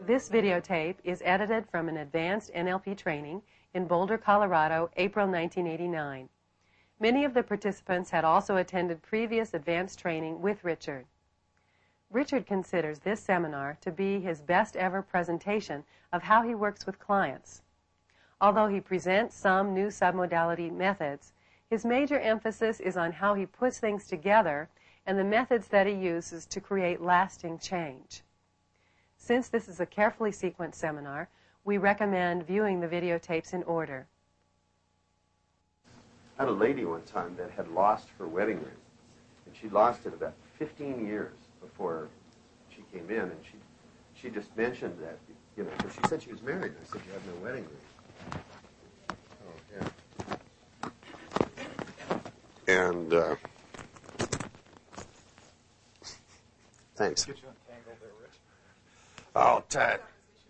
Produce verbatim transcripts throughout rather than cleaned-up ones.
This videotape is edited from an advanced N L P training in Boulder, Colorado, April nineteen eighty-nine. Many of the participants had also attended previous advanced training with Richard. Richard considers this seminar to be his best ever presentation of how he works with clients. Although he presents some new submodality methods, his major emphasis is on how he puts things together and the methods that he uses to create lasting change. Since this is a carefully sequenced seminar, we recommend viewing the videotapes in order. I had a lady one time that had lost her wedding ring, and she lost it about fifteen years before she came in, and she she just mentioned that, you know, because she said she was married, and I said, you have no wedding ring. Oh, yeah. And, uh, thanks. Get you untangled there, Rich. Oh, Ted.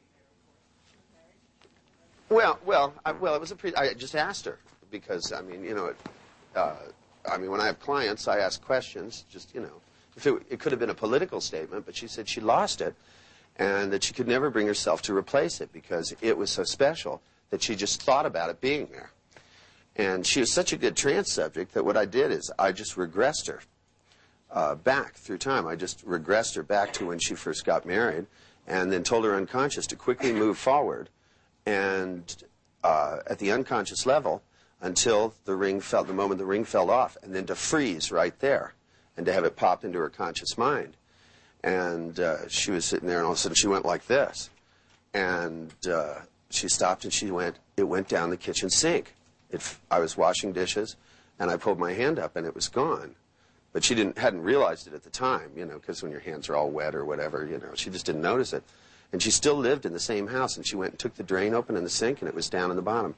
Well, well, I, well, it was a pre. I just asked her because I mean, you know, it, uh, I mean, when I have clients, I ask questions. Just you know, if it, it could have been a political statement, but she said she lost it, and that she could never bring herself to replace it because it was so special that she just thought about it being there. And she was such a good trance subject that what I did is I just regressed her uh, back through time. I just regressed her back to when she first got married, and then told her unconscious to quickly move forward, and uh, at the unconscious level until the ring fell, the moment the ring fell off, and then to freeze right there, and to have it pop into her conscious mind. And uh, she was sitting there, and all of a sudden she went like this, and uh, she stopped, and she went. It went down the kitchen sink. It, I was washing dishes, and I pulled my hand up, and it was gone. But she didn't hadn't realized it at the time, you know, because when your hands are all wet or whatever, you know, she just didn't notice it. And she still lived in the same house, and she went and took the drain open in the sink, and it was down in the bottom.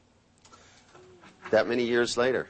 That many years later.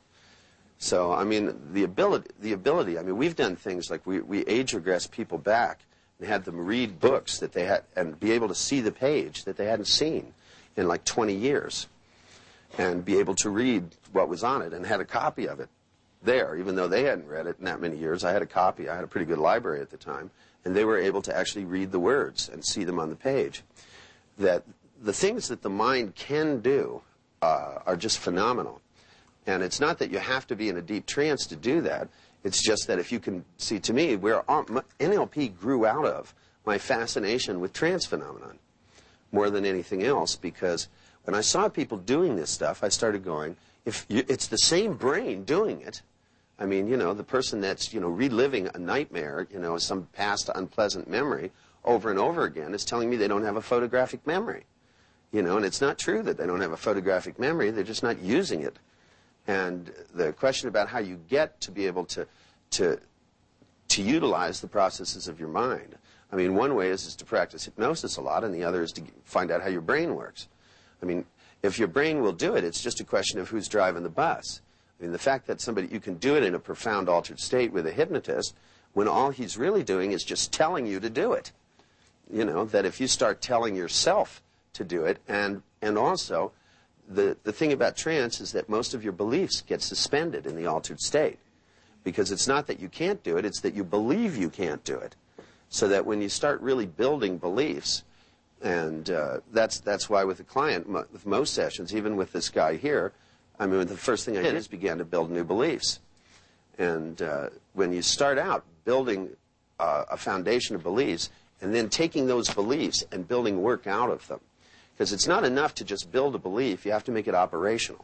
So, I mean, the ability, the ability, I mean, we've done things like we, we age regress people back and had them read books that they had, and be able to see the page that they hadn't seen in like twenty years, and be able to read what was on it, and had a copy of it there, even though they hadn't read it in that many years. I had a copy. I had a pretty good library at the time, and they were able to actually read the words and see them on the page. That the things that the mind can do uh, are just phenomenal. And it's not that you have to be in a deep trance to do that. It's just that if you can see, to me, where N L P grew out of my fascination with trance phenomenon more than anything else, because when I saw people doing this stuff, I started going, if you, it's the same brain doing it. I mean, you know, the person that's, you know, reliving a nightmare, you know, some past unpleasant memory over and over again is telling me they don't have a photographic memory. You know, and it's not true that they don't have a photographic memory. They're just not using it. And the question about how you get to be able to, to, to utilize the processes of your mind. I mean, one way is, is to practice hypnosis a lot, and the other is to find out how your brain works. I mean, if your brain will do it, it's just a question of who's driving the bus. I mean, the fact that somebody, you can do it in a profound altered state with a hypnotist, when all he's really doing is just telling you to do it. You know, that if you start telling yourself to do it, and, and also, the, the thing about trance is that most of your beliefs get suspended in the altered state. Because it's not that you can't do it, it's that you believe you can't do it. So that when you start really building beliefs, and uh, that's, that's why with the client, with most sessions, even with this guy here, I mean, the first thing I did is began to build new beliefs. And uh, when you start out building uh, a foundation of beliefs, and then taking those beliefs and building work out of them, because it's not enough to just build a belief, you have to make it operational.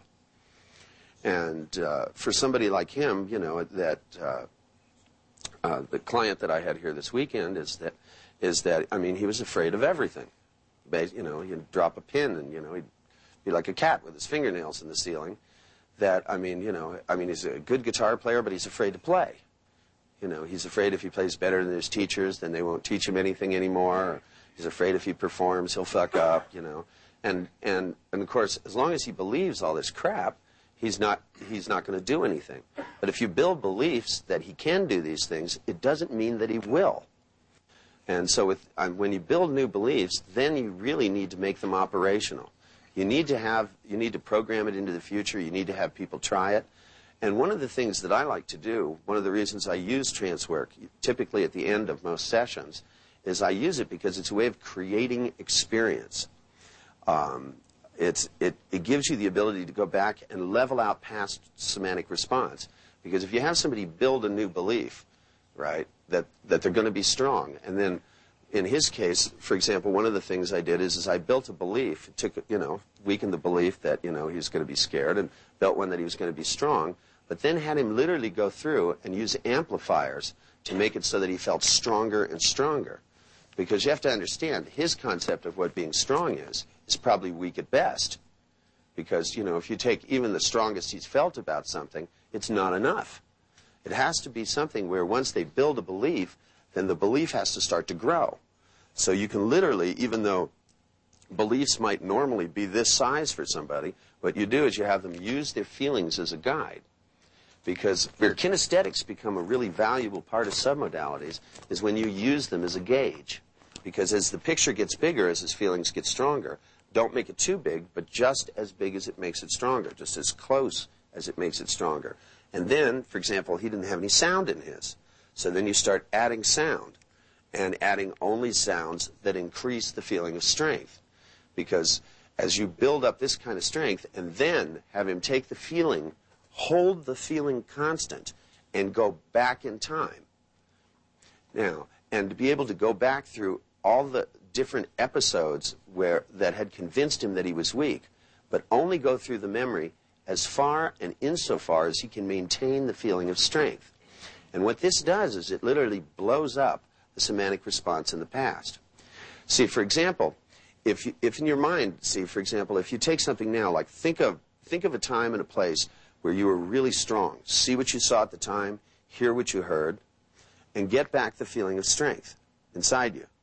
And uh, for somebody like him, you know, that uh, uh, the client that I had here this weekend is that, is that, I mean, he was afraid of everything. You know, he'd drop a pin and, you know, he'd be like a cat with his fingernails in the ceiling. That, I mean, you know, I mean, he's a good guitar player, but he's afraid to play. You know, he's afraid if he plays better than his teachers, then they won't teach him anything anymore. Or he's afraid if he performs, he'll fuck up, you know. And, and, and of course, as long as he believes all this crap, he's not, he's not going to do anything. But if you build beliefs that he can do these things, it doesn't mean that he will. And so with, um, when you build new beliefs, then you really need to make them operational. You need to have, you need to program it into the future. You need to have people try it. And one of the things that I like to do, one of the reasons I use trance work, typically at the end of most sessions, is I use it because it's a way of creating experience. Um, it's, it, it gives you the ability to go back and level out past semantic response. Because if you have somebody build a new belief, right, that, that they're going to be strong, and then in his case, for example, one of the things I did is, is I built a belief, it took, you know, weakened the belief that, you know, he was going to be scared, and built one that he was going to be strong, but then had him literally go through and use amplifiers to make it so that he felt stronger and stronger. Because you have to understand, his concept of what being strong is, is probably weak at best. Because, you know, if you take even the strongest he's felt about something, it's not enough. It has to be something where once they build a belief, then the belief has to start to grow. So you can literally, even though beliefs might normally be this size for somebody, what you do is you have them use their feelings as a guide. Because where kinesthetics become a really valuable part of submodalities is when you use them as a gauge. Because as the picture gets bigger, as his feelings get stronger, don't make it too big, but just as big as it makes it stronger, just as close as it makes it stronger. And then, for example, he didn't have any sound in his. So then you start adding sound, and adding only sounds that increase the feeling of strength. Because as you build up this kind of strength, and then have him take the feeling, hold the feeling constant, and go back in time. Now, and to be able to go back through all the different episodes where that had convinced him that he was weak, but only go through the memory as far and insofar as he can maintain the feeling of strength. And what this does is it literally blows up the semantic response in the past. See, for example, if, you, if in your mind, see, for example, if you take something now, like think of, think of a time and a place where you were really strong. See what you saw at the time, hear what you heard, and get back the feeling of strength inside you.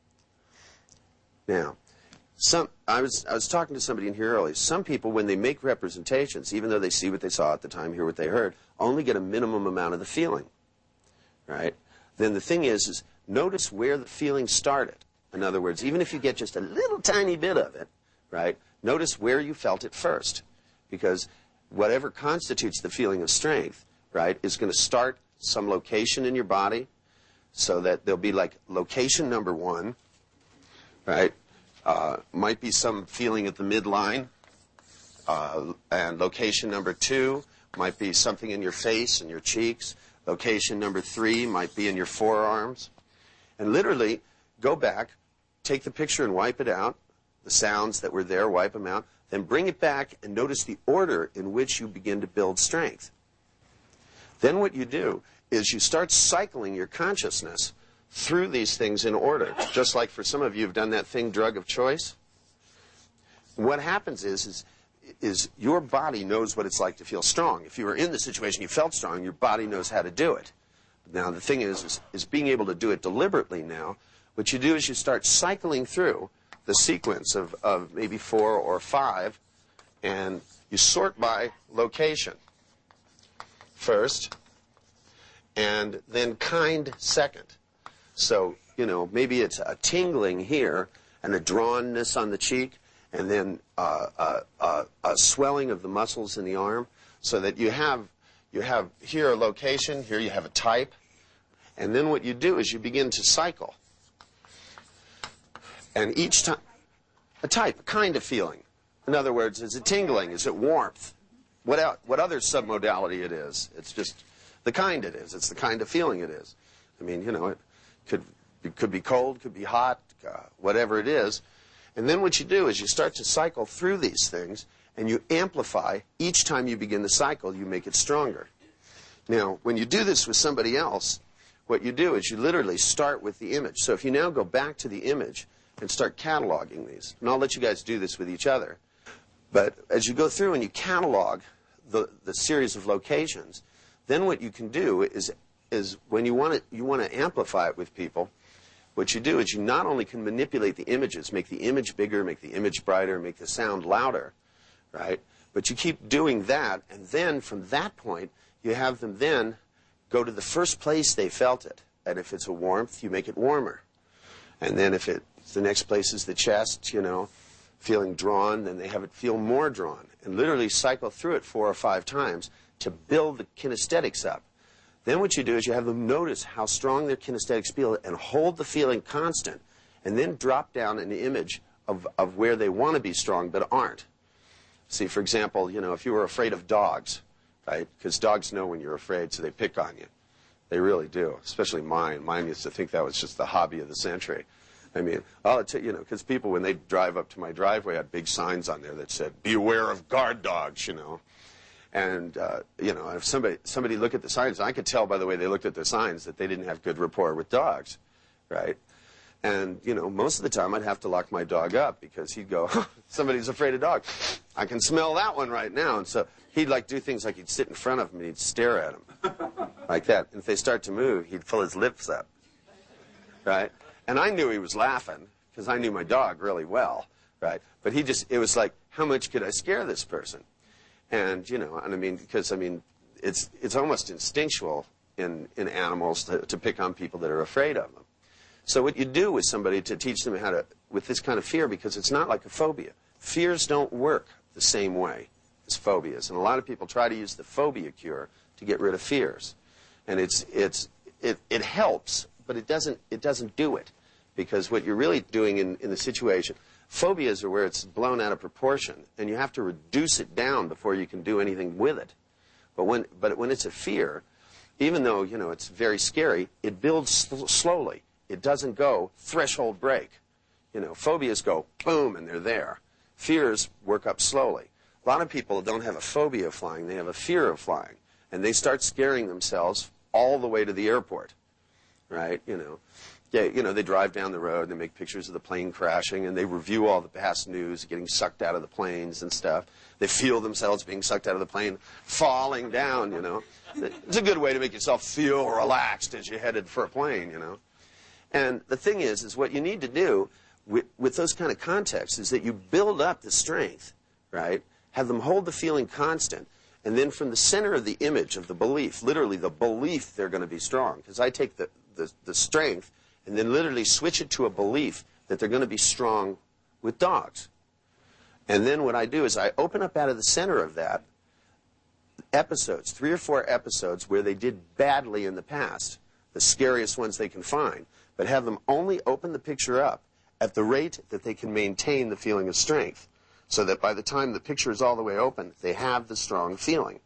Now, some, I was, I was talking to somebody in here earlier. Some people, when they make representations, even though they see what they saw at the time, hear what they heard, only get a minimum amount of the feeling. Right? Then the thing is, is notice where the feeling started. In other words, even if you get just a little tiny bit of it, right, notice where you felt it first. Because whatever constitutes the feeling of strength, right, is going to start some location in your body, so that there'll be like location number one, right, uh, might be some feeling at the midline, uh, and location number two might be something in your face and your cheeks. Location number three might be in your forearms. And literally, go back, take the picture and wipe it out, the sounds that were there, wipe them out, then bring it back and notice the order in which you begin to build strength. Then what you do is you start cycling your consciousness through these things in order. Just like for some of you who've done that thing, drug of choice. What happens is, is is your body knows what it's like to feel strong. If you were in the situation, you felt strong, your body knows how to do it. Now, the thing is, is, is being able to do it deliberately now, what you do is you start cycling through the sequence of, of maybe four or five, and you sort by location first, and then kind second. So, you know, maybe it's a tingling here and a drawnness on the cheek, and then uh, uh, uh, a swelling of the muscles in the arm, so that you have you have here a location, here you have a type, and then what you do is you begin to cycle. And each time, a type, a kind of feeling. In other words, is it tingling? Is it warmth? What el- what other submodality it is? It's just the kind it is. It's the kind of feeling it is. I mean, you know, it could it could be cold, could be hot, uh, whatever it is. And then what you do is you start to cycle through these things, and you amplify. Each time you begin the cycle, you make it stronger. Now, when you do this with somebody else, what you do is you literally start with the image. So if you now go back to the image and start cataloging these, and I'll let you guys do this with each other, but as you go through and you catalog the, the series of locations, then what you can do is, is when you want to, you want to amplify it with people, what you do is you not only can manipulate the images, make the image bigger, make the image brighter, make the sound louder, right? But you keep doing that, and then from that point, you have them then go to the first place they felt it. And if it's a warmth, you make it warmer. And then if it, the next place is the chest, you know, feeling drawn, then they have it feel more drawn. And literally cycle through it four or five times to build the kinesthetics up. Then what you do is you have them notice how strong their kinesthetics feel and hold the feeling constant, and then drop down an image of, of where they want to be strong but aren't. See, for example, you know, if you were afraid of dogs, right? Because dogs know when you're afraid, so they pick on you. They really do, especially mine. Mine used to think that was just the hobby of the century. I mean, I'll tell you, you know, because people, when they drive up to my driveway, had big signs on there that said, beware of guard dogs, you know. And, uh, you know, if somebody, somebody looked at the signs, I could tell by the way they looked at the signs that they didn't have good rapport with dogs, right? And, you know, most of the time I'd have to lock my dog up because he'd go, somebody's afraid of dogs. I can smell that one right now. And so he'd, like, do things like he'd sit in front of him and he'd stare at him like that. And if they start to move, he'd pull his lips up, right? And I knew he was laughing because I knew my dog really well, right? But he just, it was like, how much could I scare this person? And, you know, and I mean, because, I mean, it's it's almost instinctual in, in animals to, to pick on people that are afraid of them. So what you do with somebody to teach them how to, with this kind of fear, because it's not like a phobia. Fears don't work the same way as phobias. And a lot of people try to use the phobia cure to get rid of fears. And it's, it's, it, it helps, but it doesn't, it doesn't do it. Because what you're really doing in, in the situation, phobias are where it's blown out of proportion, and you have to reduce it down before you can do anything with it. But when, but when it's a fear, even though, you know, it's very scary, it builds sl slowly. It doesn't go threshold break. You know, phobias go boom, and they're there. Fears work up slowly. A lot of people don't have a phobia of flying, they have a fear of flying. And they start scaring themselves all the way to the airport, right? You know. Yeah, you know, they drive down the road, and they make pictures of the plane crashing, and they review all the past news, getting sucked out of the planes and stuff. They feel themselves being sucked out of the plane, falling down, you know. It's a good way to make yourself feel relaxed as you're headed for a plane, you know. And the thing is, is what you need to do with, with those kind of contexts is that you build up the strength, right? Have them hold the feeling constant, and then from the center of the image of the belief, literally the belief they're going to be strong, because I take the, the, the strength and then literally switch it to a belief that they're going to be strong with dogs. And then what I do is I open up out of the center of that episodes, three or four episodes where they did badly in the past, the scariest ones they can find, but have them only open the picture up at the rate that they can maintain the feeling of strength, so that by the time the picture is all the way open, they have the strong feeling.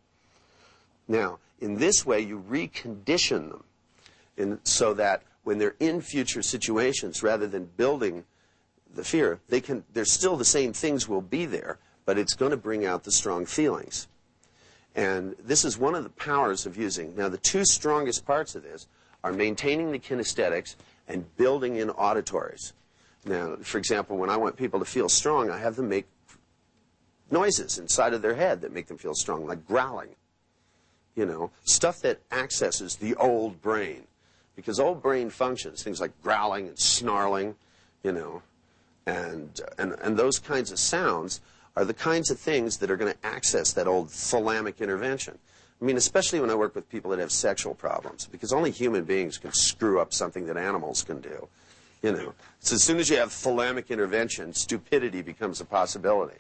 Now, in this way, you recondition them in, so that when they're in future situations, rather than building the fear, they can, there's still the same things will be there, but it's going to bring out the strong feelings. And this is one of the powers of using. Now, the two strongest parts of this are maintaining the kinesthetics and building in auditories. Now, for example, when I want people to feel strong, I have them make noises inside of their head that make them feel strong, like growling. You know, stuff that accesses the old brain. Because old brain functions, things like growling and snarling, you know, and, and, and those kinds of sounds are the kinds of things that are going to access that old thalamic intervention. I mean, especially when I work with people that have sexual problems, because only human beings can screw up something that animals can do, you know. So as soon as you have thalamic intervention, stupidity becomes a possibility.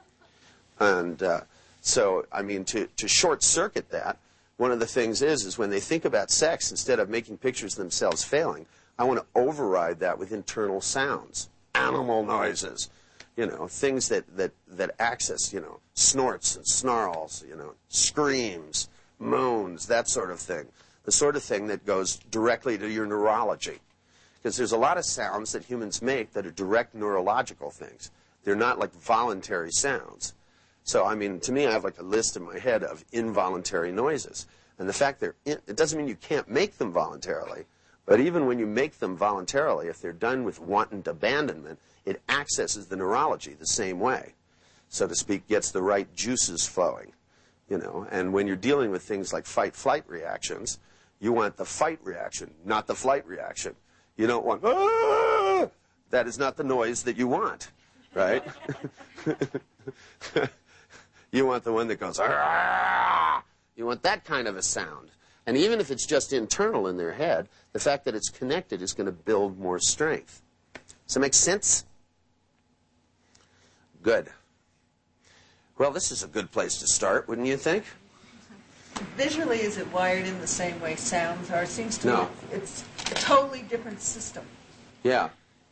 And uh, so, I mean, to, to short-circuit that, one of the things is, is when they think about sex, instead of making pictures of themselves failing, I want to override that with internal sounds, animal noises, you know, things that, that, that access, you know, snorts and snarls, you know, screams, moans, that sort of thing. The sort of thing that goes directly to your neurology. Because there's a lot of sounds that humans make that are direct neurological things. They're not like voluntary sounds. So, I mean, to me, I have like a list in my head of involuntary noises. And the fact they're in, it doesn't mean you can't make them voluntarily, but even when you make them voluntarily, if they're done with wanton abandonment, it accesses the neurology the same way, so to speak, gets the right juices flowing, you know. And when you're dealing with things like fight-flight reactions, you want the fight reaction, not the flight reaction. You don't want, ah! That is not the noise that you want, right? You want the one that goes, ah! You want that kind of a sound. And even if it's just internal in their head, the fact that it's connected is going to build more strength. Does that make sense? Good. Well, this is a good place to start, wouldn't you think? visually, is it wired in the same way sounds are? It seems to No. me it's a totally different system. Yeah.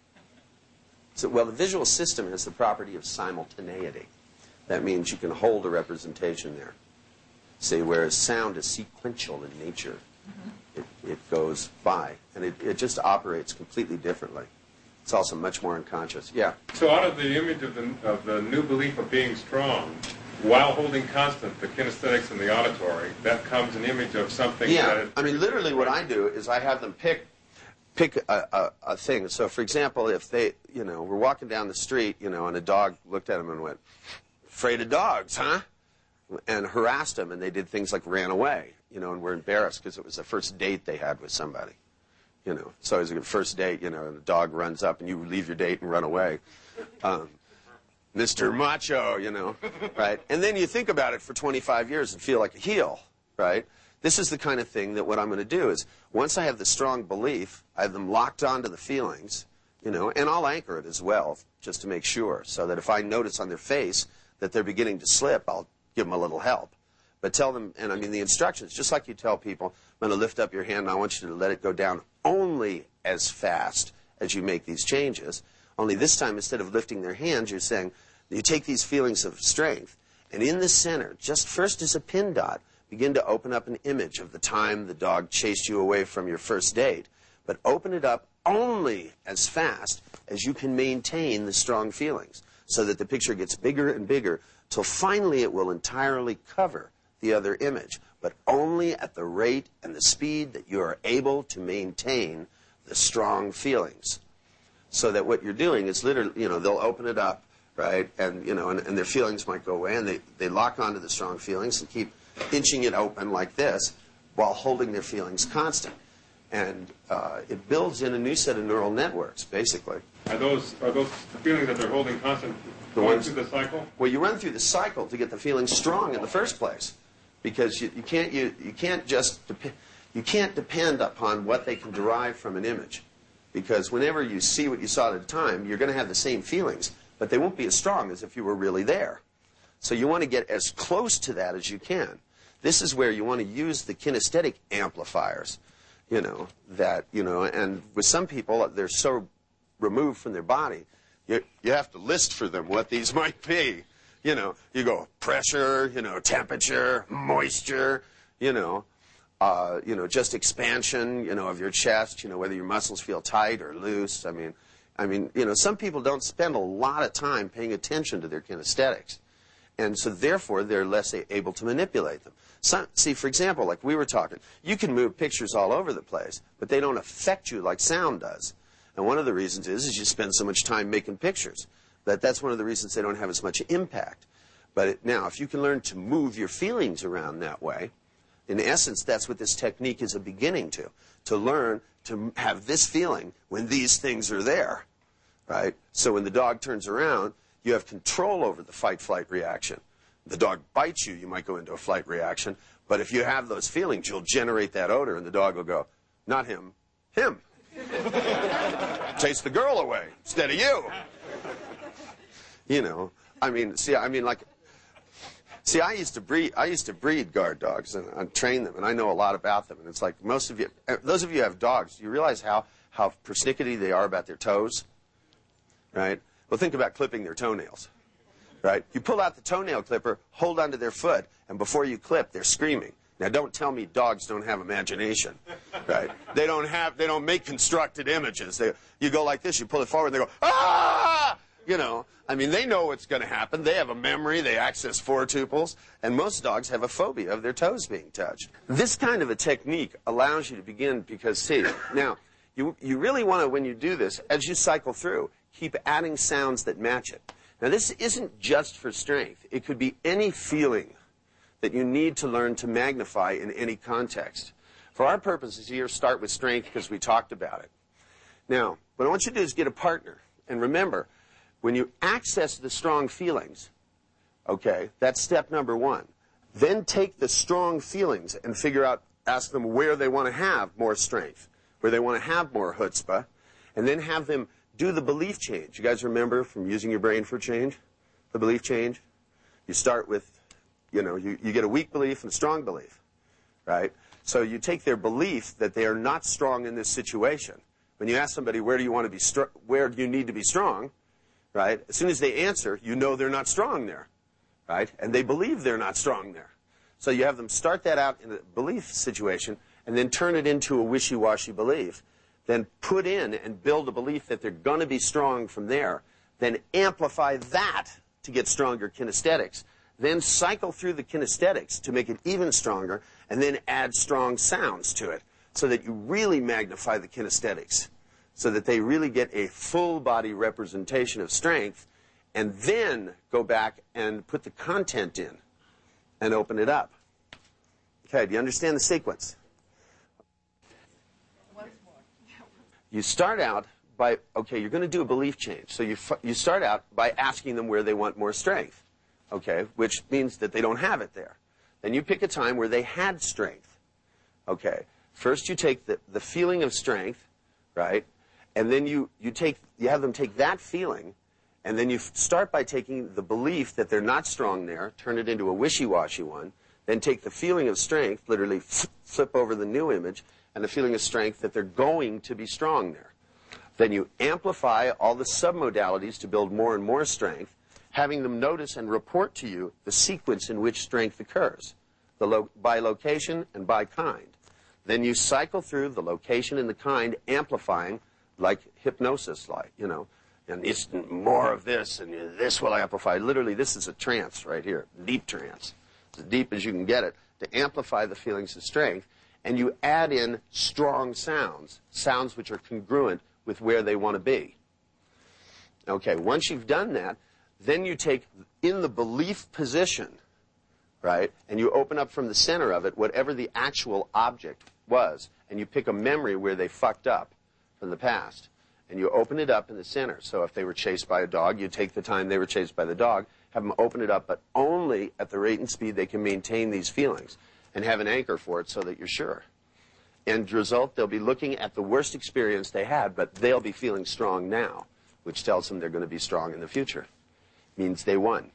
So, well, the visual system has the property of simultaneity. That means you can hold a representation there. See, whereas sound is sequential in nature. Mm-hmm. it, it goes by, and it, it just operates completely differently. It's also much more unconscious. Yeah? So out of the image of the, of the new belief of being strong, while holding constant the kinesthetics and the auditory, that comes an image of something Yeah. that... I mean, literally what I do is I have them pick pick a, a, a thing. So, for example, if they, you know, were walking down the street, you know, and a dog looked at them and went, "Afraid of dogs, huh?" and harassed them, and they did things like ran away, you know, and were embarrassed because it was the first date they had with somebody. You know, it's always a first date, you know, and the dog runs up and you leave your date and run away. Um, Mister Macho, you know, right? And then you think about it for twenty-five years and feel like a heel, right? This is the kind of thing that what I'm going to do is once I have the strong belief, I have them locked onto the feelings, you know, and I'll anchor it as well just to make sure, so that if I notice on their face that they're beginning to slip, I'll give them a little help. But tell them, and I mean the instructions, just like you tell people, I'm going to lift up your hand and I want you to let it go down only as fast as you make these changes. Only this time, instead of lifting their hands, you're saying, you take these feelings of strength, and in the center, just first as a pin dot, begin to open up an image of the time the dog chased you away from your first date. But open it up only as fast as you can maintain the strong feelings, so that the picture gets bigger and bigger, till finally it will entirely cover the other image, but only at the rate and the speed that you are able to maintain the strong feelings. So that what you're doing is literally, you know, they'll open it up, right, and, you know, and, and their feelings might go away, and they, they lock onto the strong feelings and keep inching it open like this while holding their feelings constant. And uh, it builds in a new set of neural networks, basically. Are those, are those the feelings that they're holding constant The going ones- through the cycle? Well, you run through the cycle to get the feelings strong in the first place, because you, you can't you, you can't just dep- you can't depend upon what they can derive from an image, because whenever you see what you saw at a time, you're going to have the same feelings, but they won't be as strong as if you were really there. So you want to get as close to that as you can. This is where you want to use the kinesthetic amplifiers, you know, that, you know, and with some people, they're so removed from their body, you, you have to list for them what these might be. You know, you go pressure, you know, temperature, moisture, you know, uh, you know, just expansion, you know, of your chest, you know, whether your muscles feel tight or loose. I mean, I mean, you know, some people don't spend a lot of time paying attention to their kinesthetics. And so, therefore, they're less a- able to manipulate them. Some, see, for example, like we were talking, you can move pictures all over the place, but they don't affect you like sound does. And one of the reasons is, is you spend so much time making pictures. That that's one of the reasons they don't have as much impact. But it, now, if you can learn to move your feelings around that way, in essence, that's what this technique is a beginning to. To learn to have this feeling when these things are there, right? So when the dog turns around, you have control over the fight-flight reaction. The dog bites you, you might go into a flight reaction. But if you have those feelings, you'll generate that odor, and the dog will go, not him, him. Chase the girl away instead of you. You know, I mean, see, I mean, like, see, I used to breed, I used to breed guard dogs and, and train them, and I know a lot about them. And it's like most of you, those of you who have dogs, do you realize how how persnickety they are about their toes, right? Well, think about clipping their toenails, right? You pull out the toenail clipper, hold onto their foot, and before you clip, they're screaming. Now, don't tell me dogs don't have imagination, right? They don't have, they don't make constructed images. They, you go like this, you pull it forward, and they go, ah! You know, I mean, they know what's going to happen. They have a memory. They access four-tuples. And most dogs have a phobia of their toes being touched. This kind of a technique allows you to begin because, see, now, you, you really want to, when you do this, as you cycle through, keep adding sounds that match it. Now, this isn't just for strength. It could be any feeling that you need to learn to magnify in any context. For our purposes here, start with strength because we talked about it. Now, what I want you to do is get a partner. And remember, when you access the strong feelings, okay, that's step number one. Then take the strong feelings and figure out, ask them where they want to have more strength, where they want to have more chutzpah, and then have them do the belief change. You guys remember from using your brain for change, the belief change? You start with, you know, you, you get a weak belief and a strong belief. right? So you take their belief that they are not strong in this situation. When you ask somebody, where do you want to be str- where do you need to be strong, right? As soon as they answer, you know they're not strong there, right? And they believe they're not strong there. So you have them start that out in a belief situation and then turn it into a wishy-washy belief. Then put in and build a belief that they're going to be strong from there. Then amplify that to get stronger kinesthetics. Then cycle through the kinesthetics to make it even stronger, and then add strong sounds to it so that you really magnify the kinesthetics, so that they really get a full body representation of strength, and then go back and put the content in and open it up. Okay, do you understand the sequence? Once more. You start out by, okay, you're going to do a belief change. So you, you start out by asking them where they want more strength, okay, which means that they don't have it there. Then you pick a time where they had strength, okay. First you take the, the feeling of strength, right, and then you, you, take, you have them take that feeling, and then you start by taking the belief that they're not strong there, turn it into a wishy-washy one, then take the feeling of strength, literally flip over the new image, and the feeling of strength that they're going to be strong there. Then you amplify all the submodalities to build more and more strength, having them notice and report to you the sequence in which strength occurs, the lo- by location and by kind. Then you cycle through the location and the kind, amplifying like hypnosis, like, you know, and it's more of this, and this will amplify. Literally, this is a trance right here, deep trance. It's as deep as you can get it, to amplify the feelings of strength. And you add in strong sounds, sounds which are congruent with where they want to be. Okay, once you've done that, then you take in the belief position, right, and you open up from the center of it whatever the actual object was, and you pick a memory where they fucked up from the past, and you open it up in the center. So if they were chased by a dog, you take the time they were chased by the dog, have them open it up, but only at the rate and speed they can maintain these feelings, and have an anchor for it so that you're sure. End result, they'll be looking at the worst experience they had, but they'll be feeling strong now, which tells them they're going to be strong in the future. Means they won.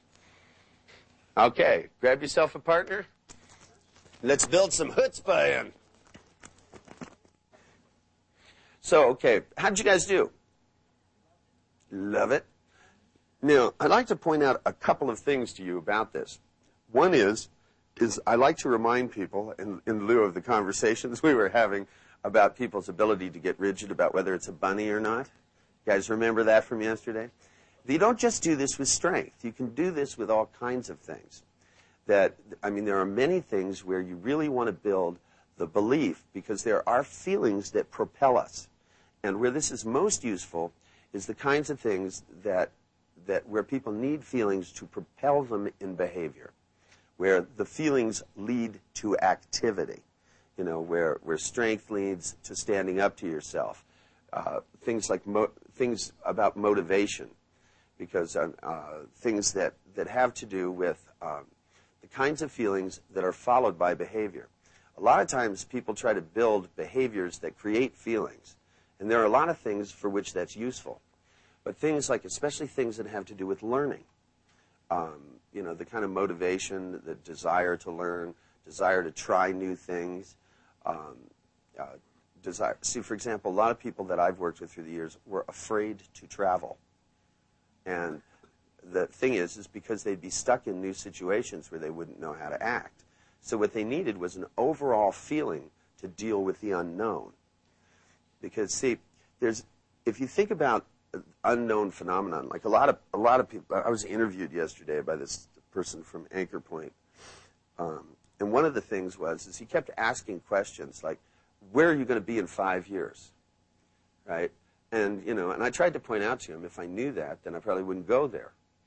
Okay, grab yourself a partner. Let's build some chutzpah in. So, okay, how'd you guys do? Love it. Now, I'd like to point out a couple of things to you about this. One is, is I like to remind people, in, in lieu of the conversations we were having about people's ability to get rigid about whether it's a bunny or not. You guys remember that from yesterday? You don't just do this with strength. You can do this with all kinds of things. That, I mean, there are many things where you really want to build the belief, because there are feelings that propel us. And where this is most useful is the kinds of things that, that where people need feelings to propel them in behavior, where the feelings lead to activity, you know, where, where strength leads to standing up to yourself. Uh, things like mo- things about motivation, because uh, uh, things that, that have to do with um, the kinds of feelings that are followed by behavior. A lot of times people try to build behaviors that create feelings, and there are a lot of things for which that's useful. But things like, especially things that have to do with learning, um, you know, the kind of motivation, the desire to learn, desire to try new things, um, uh, desire. See, for example, a lot of people that I've worked with through the years were afraid to travel. And the thing is, is because they'd be stuck in new situations where they wouldn't know how to act. So what they needed was an overall feeling to deal with the unknown. Because, see, there's, if you think about unknown phenomenon, like a lot of a lot of people, I was interviewed yesterday by this person from Anchor Point, um, and one of the things was is he kept asking questions like, "Where are you going to be in five years?" Right? And you know, and I tried to point out to him, if I knew that, then I probably wouldn't go there.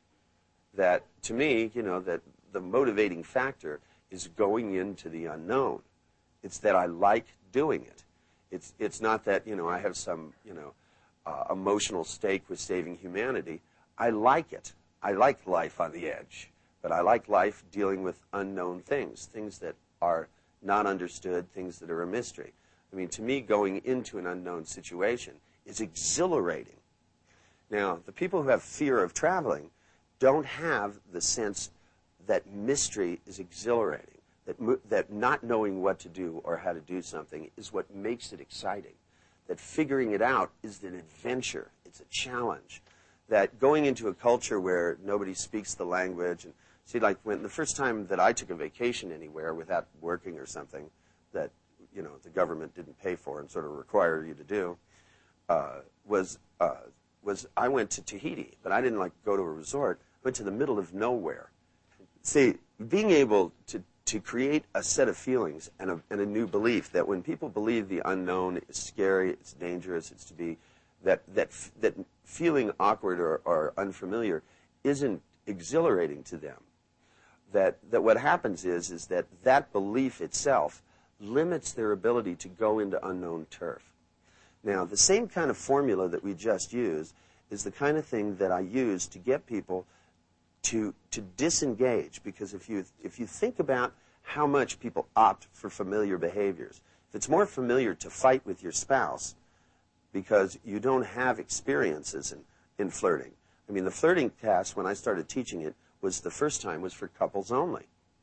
That to me, you know, that the motivating factor is going into the unknown. It's that I like doing it. It's it's not that, you know, I have some, you know, uh, emotional stake with saving humanity. I like it. I like life on the edge. But I like life dealing with unknown things, things that are not understood, things that are a mystery. I mean, to me, going into an unknown situation is exhilarating. Now, the people who have fear of traveling don't have the sense that mystery is exhilarating. that, mo- that not knowing what to do or how to do something is what makes it exciting. That figuring it out is an adventure. It's a challenge. That going into a culture where nobody speaks the language, and see, like when the first time that I took a vacation anywhere without working or something that, you know, the government didn't pay for and sort of require you to do, uh, was uh, was I went to Tahiti, but I didn't like go to a resort. I went to the middle of nowhere. See, being able to to create a set of feelings and a, and a new belief that when people believe the unknown is scary, it's dangerous, it's to be that that that feeling awkward or, or unfamiliar isn't exhilarating to them. That that what happens is is that that belief itself limits their ability to go into unknown turf. Now, the same kind of formula that we just used is the kind of thing that I use to get people to to disengage, because if you if you think about how much people opt for familiar behaviors, if it's more familiar to fight with your spouse because you don't have experiences in, in flirting. I mean, the flirting class, when I started teaching it, was the first time was for couples only.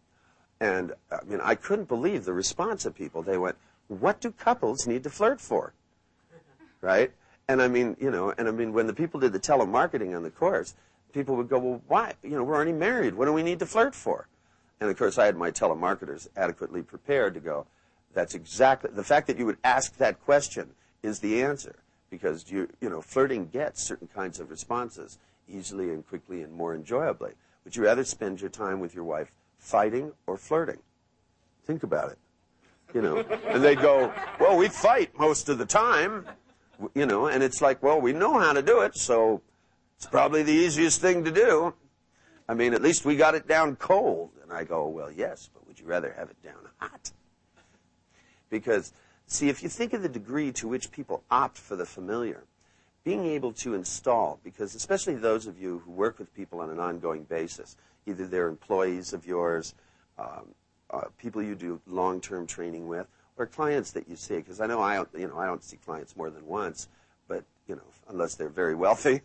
And I mean, I couldn't believe the response of people. They went, "What do couples need to flirt for?" Right? And I mean, you know, and I mean, when the people did the telemarketing on the course, people would go, "Well, why? You know, we're already married. What do we need to flirt for?" And of course, I had my telemarketers adequately prepared to go, "That's exactly the fact that you would ask that question is the answer, because you you know, flirting gets certain kinds of responses easily and quickly and more enjoyably. Would you rather spend your time with your wife fighting or flirting? Think about it, you know." And they'd go, "Well, we fight most of the time, you know," and it's like, "Well, we know how to do it, so it's probably the easiest thing to do. I mean, at least we got it down cold." And I go, "Well, yes, but would you rather have it down hot?" Because, see, if you think of the degree to which people opt for the familiar, being able to install, because especially those of you who work with people on an ongoing basis, either they're employees of yours, um, uh, people you do long-term training with, or clients that you see, because I know I don't, you know, I don't see clients more than once, but, you know, unless they're very wealthy.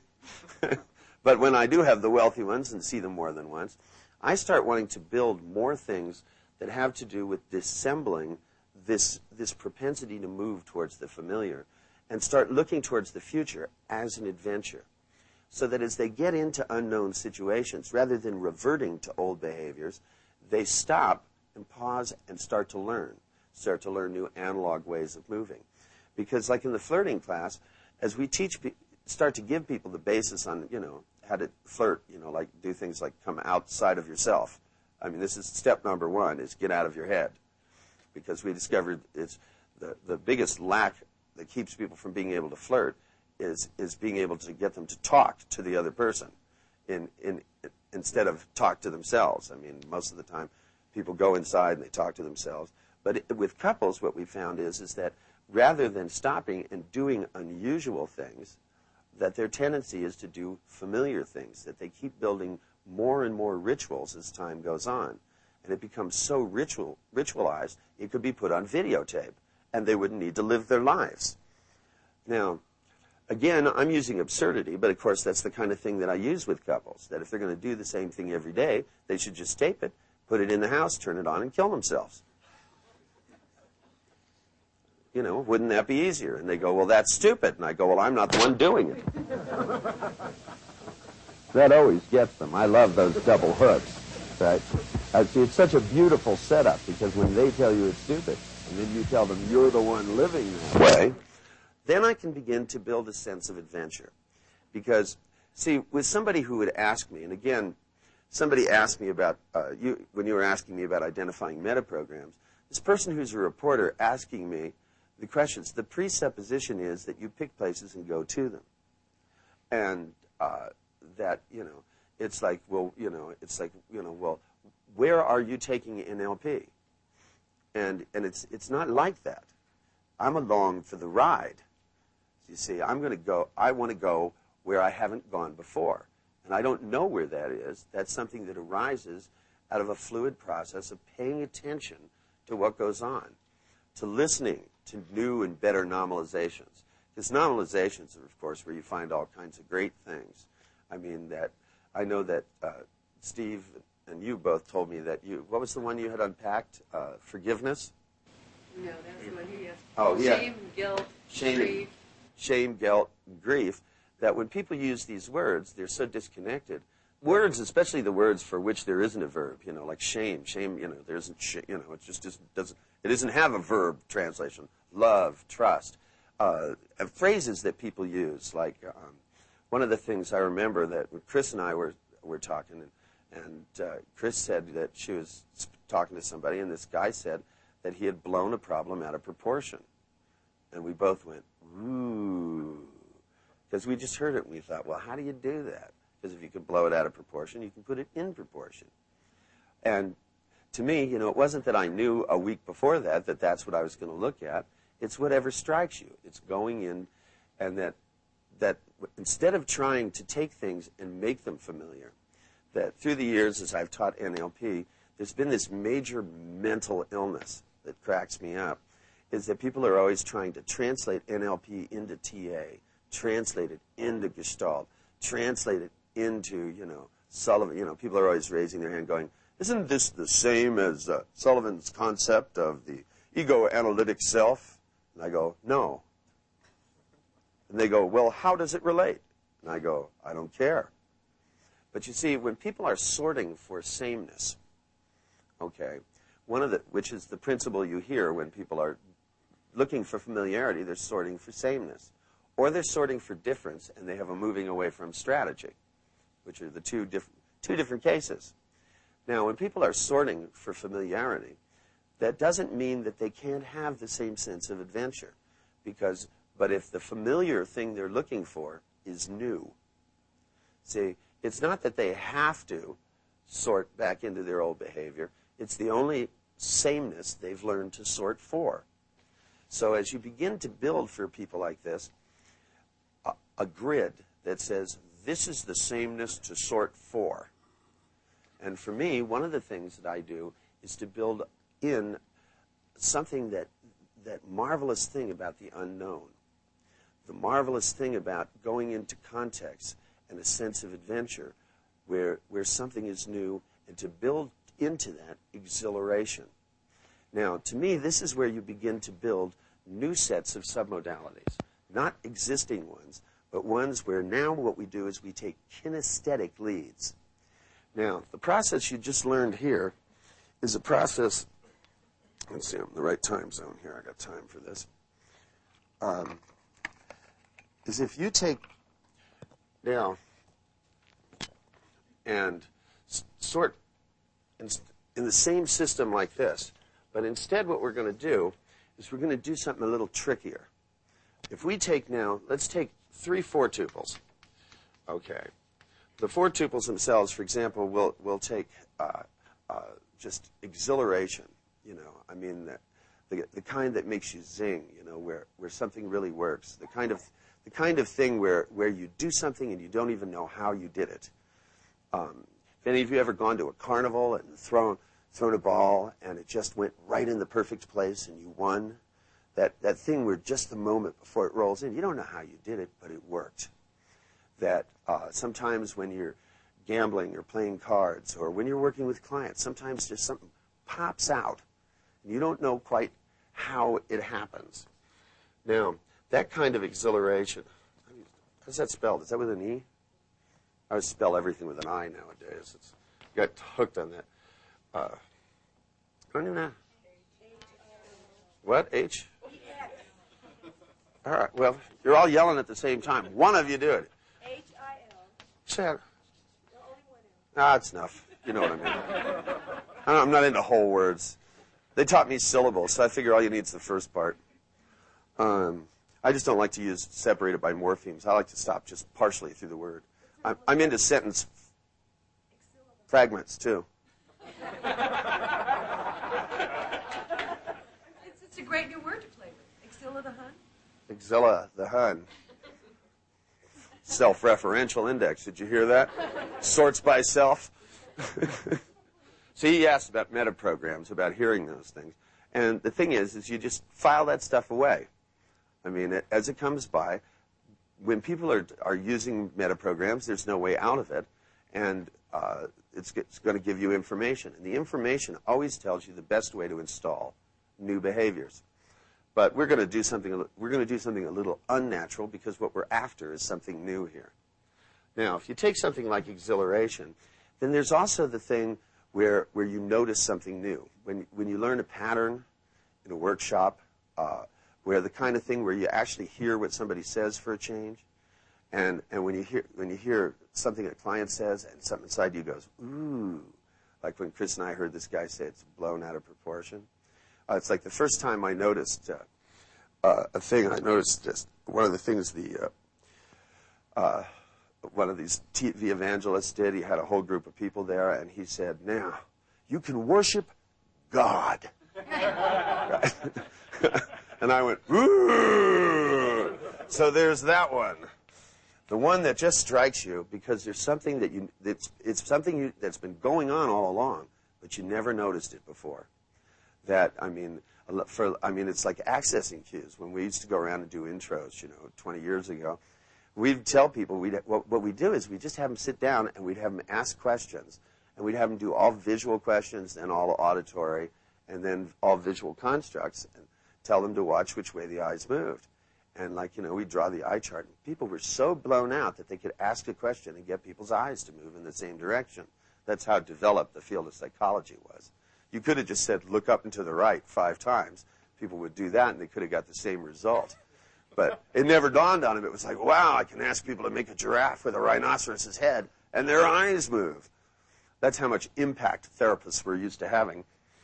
But when I do have the wealthy ones and see them more than once, I start wanting to build more things that have to do with dissembling this, this propensity to move towards the familiar and start looking towards the future as an adventure. So that as they get into unknown situations, rather than reverting to old behaviors, they stop and pause and start to learn, start to learn new analog ways of moving. Because like in the flirting class, as we teach, start to give people the basis on, you know, how to flirt, you know, like do things like come outside of yourself. I mean, this is step number one, is get out of your head. Because we discovered it's the, the biggest lack that keeps people from being able to flirt is is being able to get them to talk to the other person in, in instead of talk to themselves. I mean, most of the time people go inside and they talk to themselves. But it, with couples, what we found is, is that rather than stopping and doing unusual things, that their tendency is to do familiar things, that they keep building more and more rituals as time goes on. And it becomes so ritual, ritualized, it could be put on videotape, and they wouldn't need to live their lives. Now, again, I'm using absurdity, but of course that's the kind of thing that I use with couples, that if they're going to do the same thing every day, they should just tape it, put it in the house, turn it on, and kill themselves. You know, wouldn't that be easier? And they go, "Well, that's stupid." And I go, "Well, I'm not the one doing it." That always gets them. I love those double hooks, right? I see, it's such a beautiful setup, because when they tell you it's stupid, and then you tell them you're the one living that way, then I can begin to build a sense of adventure. Because, see, with somebody who would ask me, and again, somebody asked me about, uh, you when you were asking me about identifying metaprograms, this person who's a reporter asking me the questions, the presupposition is that you pick places and go to them. And uh, that, you know, it's like, well, you know, it's like, you know, well, where are you taking N L P? And and it's it's not like that. I'm along for the ride. You see, I'm going to go, I want to go where I haven't gone before. And I don't know where that is. That's something that arises out of a fluid process of paying attention to what goes on, to listening to new and better normalizations. Because normalizations are, of course, where you find all kinds of great things. I mean, that I know that uh, Steve and you both told me that you, what was the one you had unpacked? Uh, forgiveness? No, that's the one he asked. Oh, yeah. Shame, guilt, Shame, grief. Shame, guilt, grief, that when people use these words, they're so disconnected. Words, especially the words for which there isn't a verb, you know, like shame. Shame, you know, there isn't, sh- you know, it just isn't, doesn't, it doesn't have a verb translation. Love, trust. Uh, phrases that people use, like um, one of the things I remember that Chris and I were, were talking, and, and uh, Chris said that she was talking to somebody, and this guy said that he had blown a problem out of proportion. And we both went, ooh, because we just heard it, and we thought, well, how do you do that? Because if you can blow it out of proportion, you can put it in proportion. And to me, you know, it wasn't that I knew a week before that that that's what I was going to look at. It's whatever strikes you. It's going in, and that that instead of trying to take things and make them familiar, that through the years as I've taught N L P, there's been this major mental illness that cracks me up, is that people are always trying to translate N L P into T A, translate it into Gestalt, translate it into, you know, Sullivan. You know, people are always raising their hand going, isn't this the same as uh, Sullivan's concept of the ego-analytic self? And I go, no. And they go, well, how does it relate? And I go, I don't care. But you see, when people are sorting for sameness, okay, one of the, which is the principle you hear when people are looking for familiarity, they're sorting for sameness. Or they're sorting for difference, and they have a moving away from strategy, which are the two, diff- two different cases. Now, when people are sorting for familiarity, that doesn't mean that they can't have the same sense of adventure. Because, but if the familiar thing they're looking for is new, see, it's not that they have to sort back into their old behavior. It's the only sameness they've learned to sort for. So as you begin to build for people like this, a, a grid that says, this is the sameness to sort for. And for me, one of the things that I do is to build in something that, that marvelous thing about the unknown, the marvelous thing about going into context and a sense of adventure where, where something is new, and to build into that exhilaration. Now, to me, this is where you begin to build new sets of submodalities, not existing ones, but ones where now what we do is we take kinesthetic leads. Now, the process you just learned here is a process, let's see, I'm in the right time zone here, I got time for this, um, is if you take now and s- sort in, in the same system like this, but instead what we're going to do is we're going to do something a little trickier. If we take now, let's take three four tuples, okay. The four tuples themselves, for example, will will take uh, uh, just exhilaration. You know, I mean, the, the the kind that makes you zing. You know, where where something really works. The kind of the kind of thing where where you do something and you don't even know how you did it. Um, if any of you ever gone to a carnival and thrown thrown a ball and it just went right in the perfect place and you won, that that thing where just the moment before it rolls in, you don't know how you did it, but it worked. That uh, sometimes when you're gambling or playing cards or when you're working with clients, sometimes just something pops out. And you don't know quite how it happens. Now, that kind of exhilaration, how's that spelled? Is that with an E? I would spell everything with an I nowadays. It's got hooked on that. Uh, I don't even know. What? H? All right, well, you're all yelling at the same time. One of you do it. H I L. Say it. The only one L. Ah, it's enough. You know what I mean. I'm not into whole words. They taught me syllables, so I figure all you need is the first part. Um, I just don't like to use separated by morphemes. I like to stop just partially through the word. I'm, I'm into sentence fragments, too. It's, it's a great new word to play with. Exilla the Hun. Exilla the Hun. Self-referential index. Did you hear that? Sorts by self. See, he asked about metaprograms, about hearing those things. And the thing is, is you just file that stuff away. I mean, it, as it comes by, when people are, are using metaprograms, there's no way out of it. And uh, it's, it's going to give you information. And the information always tells you the best way to install new behaviors. But we're going to do something, we're going to do something a little unnatural because what we're after is something new here. Now, if you take something like exhilaration, then there's also the thing where, where you notice something new. When, when you learn a pattern in a workshop, uh, where the kind of thing where you actually hear what somebody says for a change, and, and when, you hear, when you hear something a client says and something inside you goes, ooh, like when Chris and I heard this guy say it's blown out of proportion. Uh, it's like the first time I noticed uh, uh, a thing, I noticed this, one of the things the... Uh, uh, one of these T V evangelists did. He had a whole group of people there, and he said, now, you can worship God. Right? And I went, ooh. So there's that one. The one that just strikes you because there's something that you, it's, it's something you, that's been going on all along, but you never noticed it before. That, I mean, for, I mean, it's like accessing cues. When we used to go around and do intros, you know, twenty years ago, we'd tell people, we'd, what, what we do is we just have them sit down and we'd have them ask questions. And we'd have them do all visual questions and all auditory and then all visual constructs and tell them to watch which way the eyes moved. And like, you know, we'd draw the eye chart. And people were so blown out that they could ask a question and get people's eyes to move in the same direction. That's how developed the field of psychology was. You could have just said, look up and to the right five times. People would do that and they could have got the same result. But it never dawned on him. It was like, wow, I can ask people to make a giraffe with a rhinoceros's head, and their eyes move. That's how much impact therapists were used to having.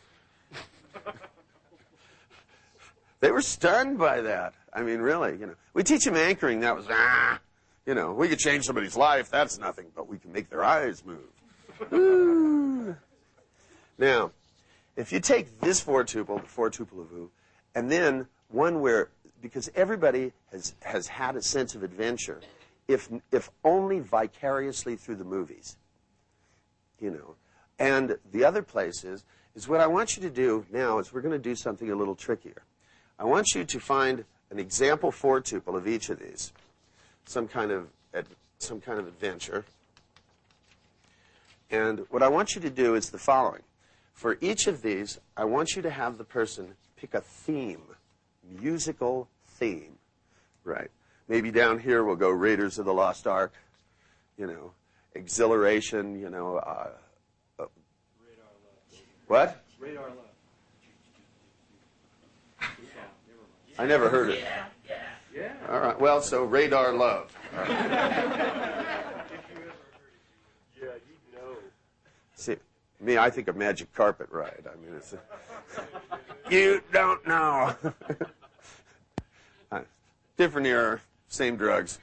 They were stunned by that. I mean, really, you know. We teach them anchoring. That was, ah, you know, we could change somebody's life. That's nothing, but we can make their eyes move. Ooh. Now, if you take this four-tuple, the four-tuple of Wu, and then one where, because everybody has, has had a sense of adventure, if, if only vicariously through the movies, you know. And the other place is, is what I want you to do now is we're going to do something a little trickier. I want you to find an example four-tuple of each of these, some kind of, some kind of adventure. And what I want you to do is the following. For each of these, I want you to have the person pick a theme, musical theme, right? Maybe down here we'll go Raiders of the Lost Ark, you know, exhilaration, you know. Uh, uh, Radar Love. What? Radar Love. I never heard it. Yeah, yeah, yeah. All right. Well, so Radar Love. All right. Yeah, you know. See, me, I think of Magic Carpet Ride. I mean, it's a, you don't know. Different era, same drugs.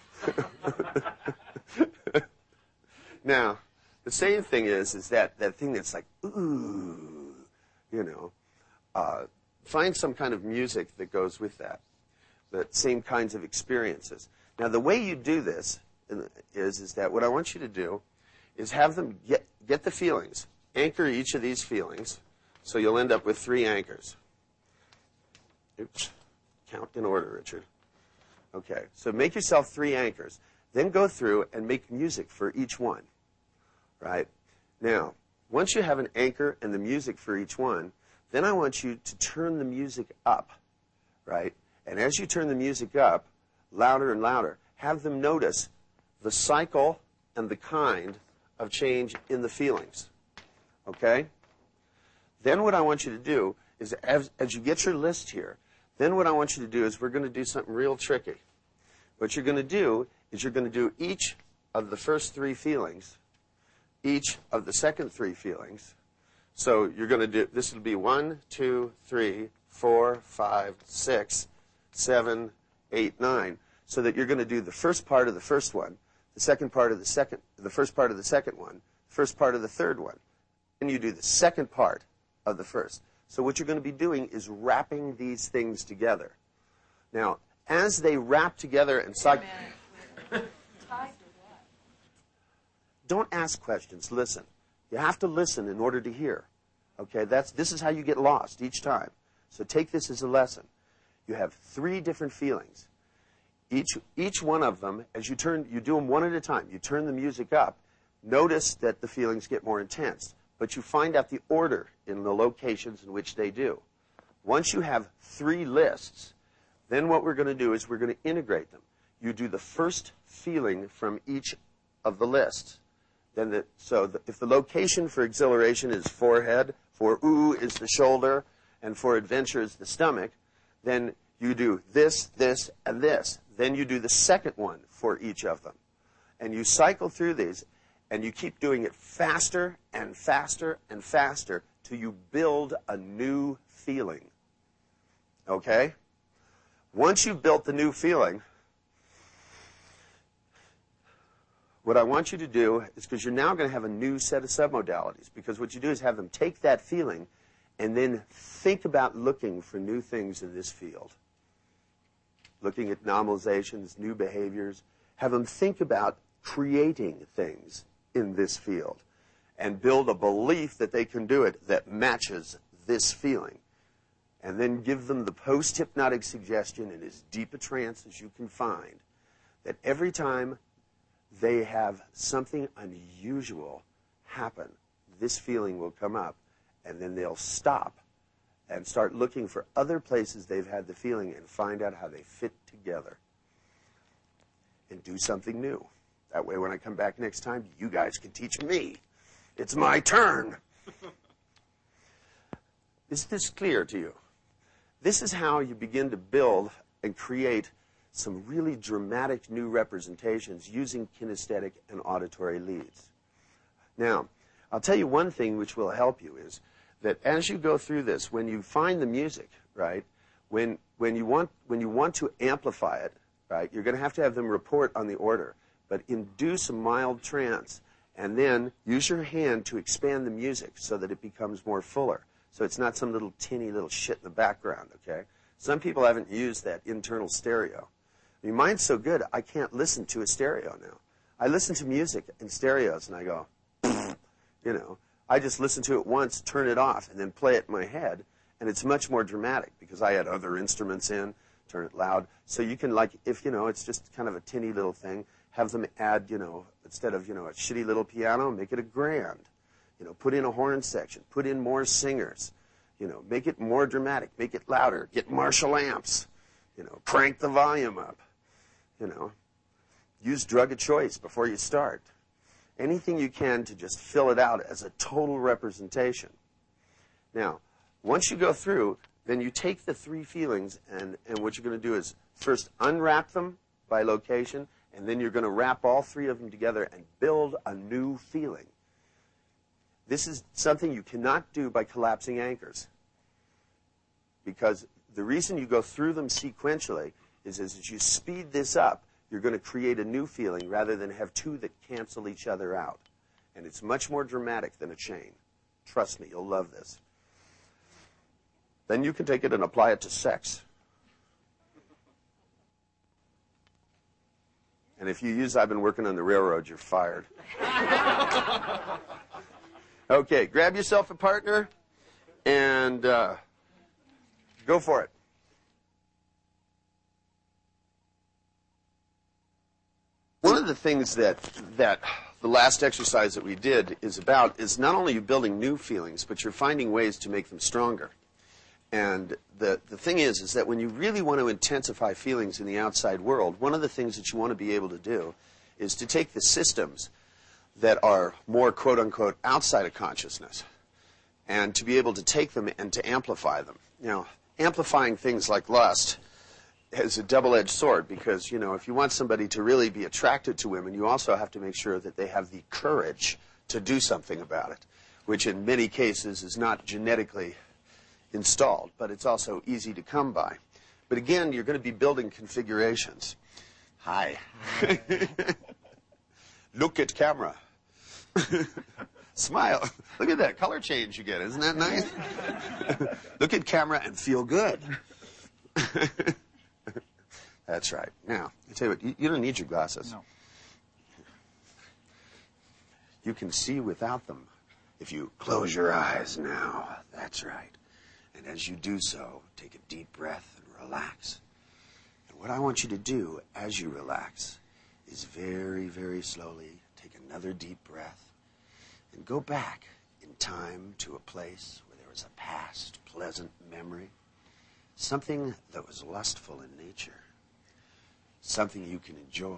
Now, the same thing is, is that, that thing that's like, ooh, you know, uh, find some kind of music that goes with that, the same kinds of experiences. Now, the way you do this is, is that what I want you to do is have them get, get the feelings, anchor each of these feelings, so you'll end up with three anchors. Oops. Count in order, Richard. Okay, so make yourself three anchors. Then go through and make music for each one, right? Now, once you have an anchor and the music for each one, then I want you to turn the music up, right? And as you turn the music up, louder and louder, have them notice the cycle and the kind of change in the feelings, okay? Then what I want you to do is, as, as you get your list here, then what I want you to do is we're going to do something real tricky. What you're going to do is you're going to do each of the first three feelings, each of the second three feelings. So you're going to do, this will be one, two, three, four, five, six, seven, eight, nine. So that you're going to do the first part of the first one, the second part of the second, the first part of the second one, first part of the third one. And you do the second part of the first. So what you're going to be doing is wrapping these things together. Now, as they wrap together and cycle... Don't ask questions. Listen. You have to listen in order to hear. Okay? That's, this is how you get lost each time. So take this as a lesson. You have three different feelings. Each, each one of them, as you turn, you do them one at a time. You turn the music up. notice that the feelings get more intense, but you find out the order in the locations in which they do. Once you have three lists, then what we're going to do is we're going to integrate them. You do the first feeling from each of the lists. Then the, so the, if the location for exhilaration is forehead, for ooh is the shoulder, and for adventure is the stomach, then you do this, this, and this. Then you do the second one for each of them. And you cycle through these, and you keep doing it faster and faster and faster till you build a new feeling. Okay? Once you've built the new feeling, what I want you to do is, because you're now going to have a new set of submodalities, because what you do is have them take that feeling and then think about looking for new things in this field. Looking at normalizations, new behaviors. Have them think about creating things in this field and build a belief that they can do it that matches this feeling. And then give them the post-hypnotic suggestion in as deep a trance as you can find that every time they have something unusual happen, this feeling will come up, and then they'll stop and start looking for other places they've had the feeling and find out how they fit together and do something new. That way when I come back next time, you guys can teach me. It's my turn. Is this clear to you? This is how you begin to build and create some really dramatic new representations using kinesthetic and auditory leads. Now, I'll tell you one thing which will help you is that as you go through this, when you find the music, right, when, when, you, want, when you want to amplify it, right, you're going to have to have them report on the order, but induce a mild trance, and then use your hand to expand the music so that it becomes more fuller. So it's not some little tinny little shit in the background, okay? Some people haven't used that internal stereo. I mean, mine's so good, I can't listen to a stereo now. I listen to music in stereos, and I go, you know. I just listen to it once, turn it off, and then play it in my head, and it's much more dramatic because I had other instruments in, turn it loud. So you can, like, if, you know, it's just kind of a tinny little thing, have them add, you know, instead of, you know, a shitty little piano, make it a grand. You know, put in a horn section, put in more singers, you know, make it more dramatic, make it louder, get Marshall amps, you know, crank the volume up, you know, use drug of choice before you start. Anything you can to just fill it out as a total representation. Now, once you go through, then you take the three feelings, and, and what you're going to do is first unwrap them by location, and then you're going to wrap all three of them together and build a new feeling. This is something you cannot do by collapsing anchors, because the reason you go through them sequentially is, is as you speed this up, you're going to create a new feeling rather than have two that cancel each other out. And it's much more dramatic than a chain. Trust me, you'll love this. Then you can take it and apply it to sex. And if you use I've been working on the railroad, you're fired. Okay, grab yourself a partner and uh, go for it. One of the things that, that the last exercise that we did is about is not only you building new feelings, but you're finding ways to make them stronger. And the, the thing is, is that when you really want to intensify feelings in the outside world, one of the things that you want to be able to do is to take the systems that are more, quote-unquote, outside of consciousness and to be able to take them and to amplify them. You know, amplifying things like lust is a double-edged sword because, you know, if you want somebody to really be attracted to women, you also have to make sure that they have the courage to do something about it, which in many cases is not genetically installed, but it's also easy to come by. But again, you're going to be building configurations. Hi. Look at camera. Smile. Look at that color change you get. Isn't that nice? Look at camera and feel good. That's right. Now, I tell you what, you, you don't need your glasses. No. You can see without them if you close your eyes now. That's right. And as you do so, take a deep breath and relax. And what I want you to do as you relax is very, very slowly take another deep breath and go back in time to a place where there was a past pleasant memory, something that was lustful in nature, something you can enjoy.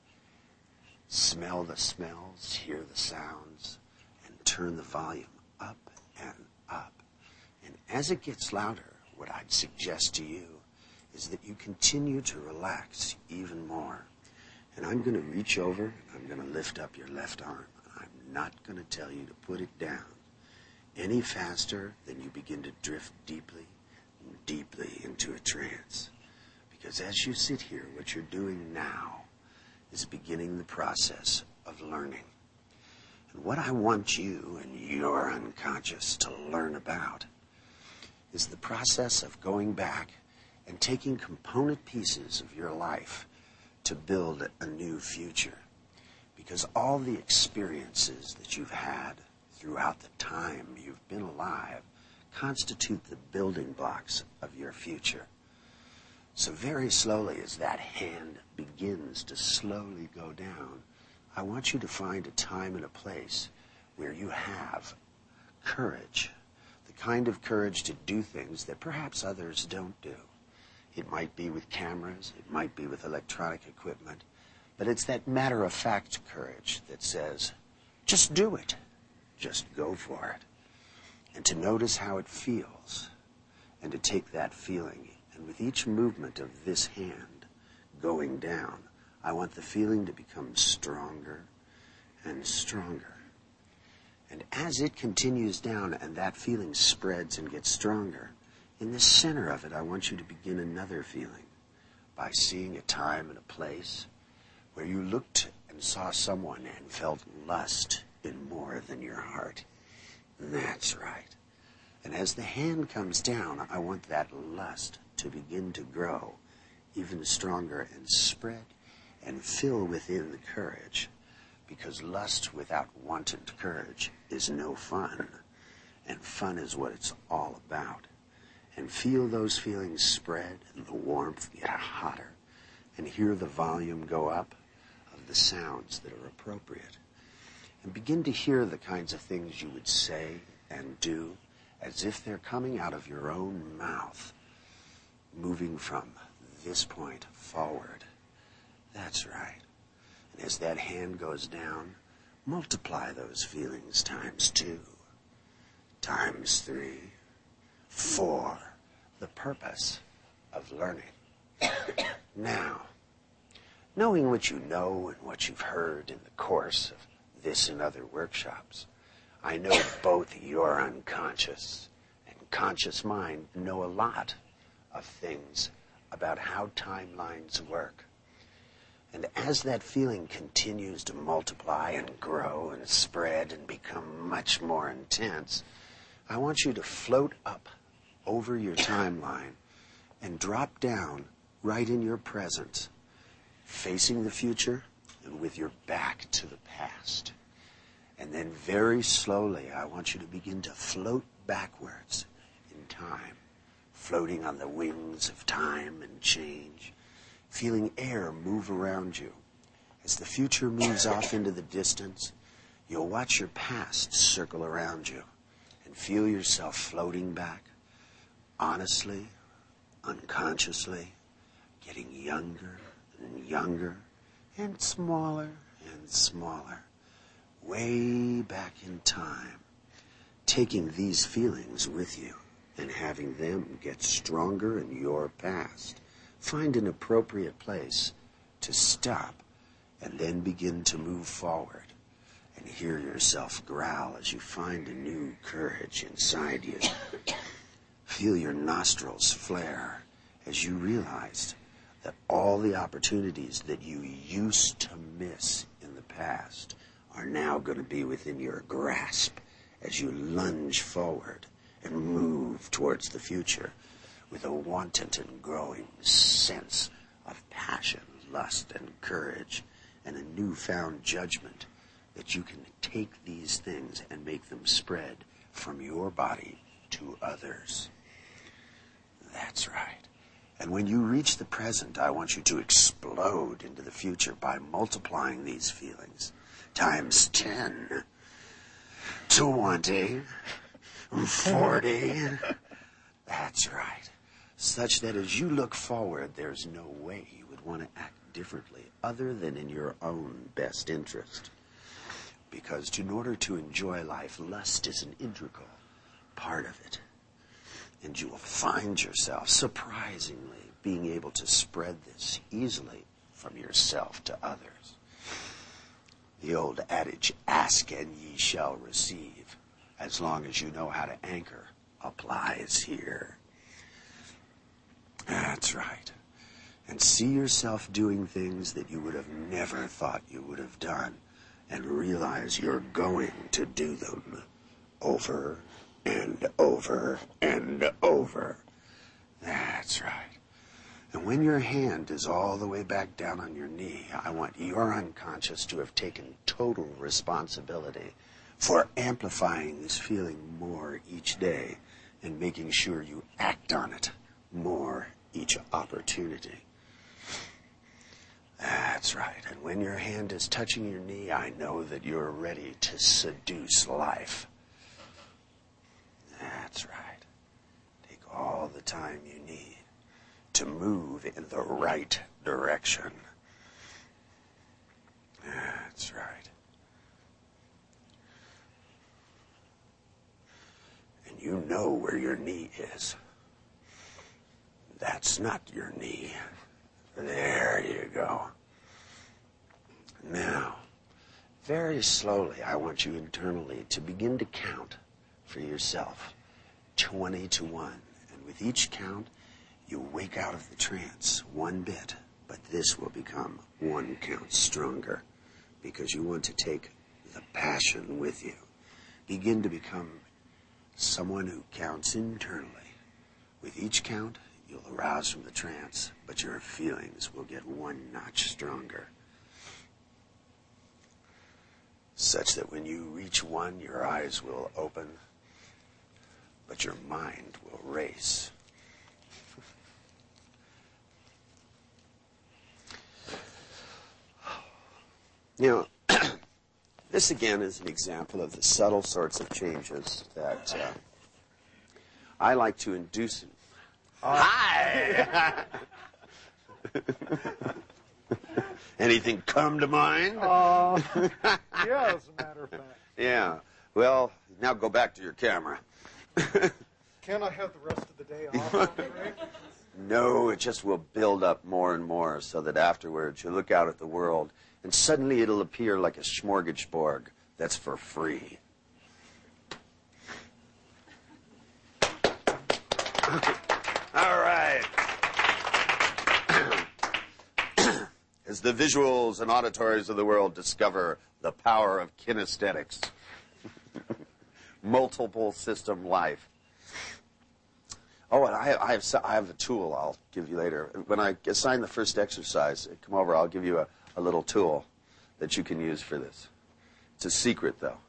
Smell the smells, hear the sounds, and turn the volume up and up. And as it gets louder, what I'd suggest to you is that you continue to relax even more. And I'm going to reach over, and I'm going to lift up your left arm. I'm not going to tell you to put it down any faster than you begin to drift deeply and deeply into a trance. Because as you sit here, what you're doing now is beginning the process of learning. And what I want you and your unconscious to learn about is the process of going back and taking component pieces of your life to build a new future. Because all the experiences that you've had throughout the time you've been alive constitute the building blocks of your future. So very slowly, as that hand begins to slowly go down, I want you to find a time and a place where you have courage, the kind of courage to do things that perhaps others don't do. It might be with cameras, it might be with electronic equipment, but it's that matter-of-fact courage that says, just do it, just go for it, and to notice how it feels, and to take that feeling. And with each movement of this hand going down, I want the feeling to become stronger and stronger. And as it continues down and that feeling spreads and gets stronger, in the center of it, I want you to begin another feeling by seeing a time and a place where you looked and saw someone and felt lust in more than your heart. That's right. And as the hand comes down, I want that lust to begin to grow even stronger and spread and fill within the courage. Because lust without wanton courage is no fun. And fun is what it's all about. And feel those feelings spread and the warmth get hotter. And hear the volume go up of the sounds that are appropriate. And begin to hear the kinds of things you would say and do as if they're coming out of your own mouth, moving from this point forward. That's right. And as that hand goes down, multiply those feelings times two, times three, four, the purpose of learning. Now, knowing what you know and what you've heard in the course of this and other workshops, I know both your unconscious and conscious mind know a lot of things about how timelines work. And as that feeling continues to multiply and grow and spread and become much more intense, I want you to float up over your timeline and drop down right in your present, facing the future and with your back to the past. And then very slowly, I want you to begin to float backwards in time, floating on the wings of time and change, feeling air move around you. As the future moves off into the distance, you'll watch your past circle around you and feel yourself floating back, honestly, unconsciously, getting younger and younger and smaller and smaller, way back in time, taking these feelings with you and having them get stronger in your past. Find an appropriate place to stop and then begin to move forward and hear yourself growl as you find a new courage inside you. Feel your nostrils flare as you realized that all the opportunities that you used to miss in the past are now going to be within your grasp as you lunge forward and move towards the future with a wanton and growing sense of passion, lust, and courage, and a newfound judgment that you can take these things and make them spread from your body to others. That's right. And when you reach the present, I want you to explode into the future by multiplying these feelings, times ten, twenty, forty. That's right. Such that as you look forward, there's no way you would want to act differently other than in your own best interest. Because in order to enjoy life, lust is an integral part of it. And you will find yourself, surprisingly, being able to spread this easily from yourself to others. The old adage, ask and ye shall receive, as long as you know how to anchor, applies here. That's right. And see yourself doing things that you would have never thought you would have done, and realize you're going to do them over and over and over. That's right. And when your hand is all the way back down on your knee, I want your unconscious to have taken total responsibility for amplifying this feeling more each day and making sure you act on it more each opportunity. That's right. And when your hand is touching your knee, I know that you're ready to seduce life. That's right. Take all the time you need to move in the right direction. That's right. And you know where your knee is. That's not your knee. There you go. Now, very slowly, I want you internally to begin to count for yourself, twenty to one. And with each count, you wake out of the trance one bit, but this will become one count stronger because you want to take the passion with you. Begin to become someone who counts internally. With each count, you'll arouse from the trance, but your feelings will get one notch stronger. Such that when you reach one, your eyes will open, but your mind will race. You know, this again is an example of the subtle sorts of changes that uh, I like to induce. Hi! Anything come to mind? Uh, yeah, as a matter of fact. Yeah. Well, now go back to your camera. Can I have the rest of the day off? No, it just will build up more and more so that afterwards you look out at the world and suddenly it'll appear like a smorgasbord that's for free. All right. As the visuals and auditories of the world discover the power of kinesthetics, multiple system life. Oh, and I, I, have, I have a tool I'll give you later. When I assign the first exercise, come over, I'll give you a, a little tool that you can use for this. It's a secret, though.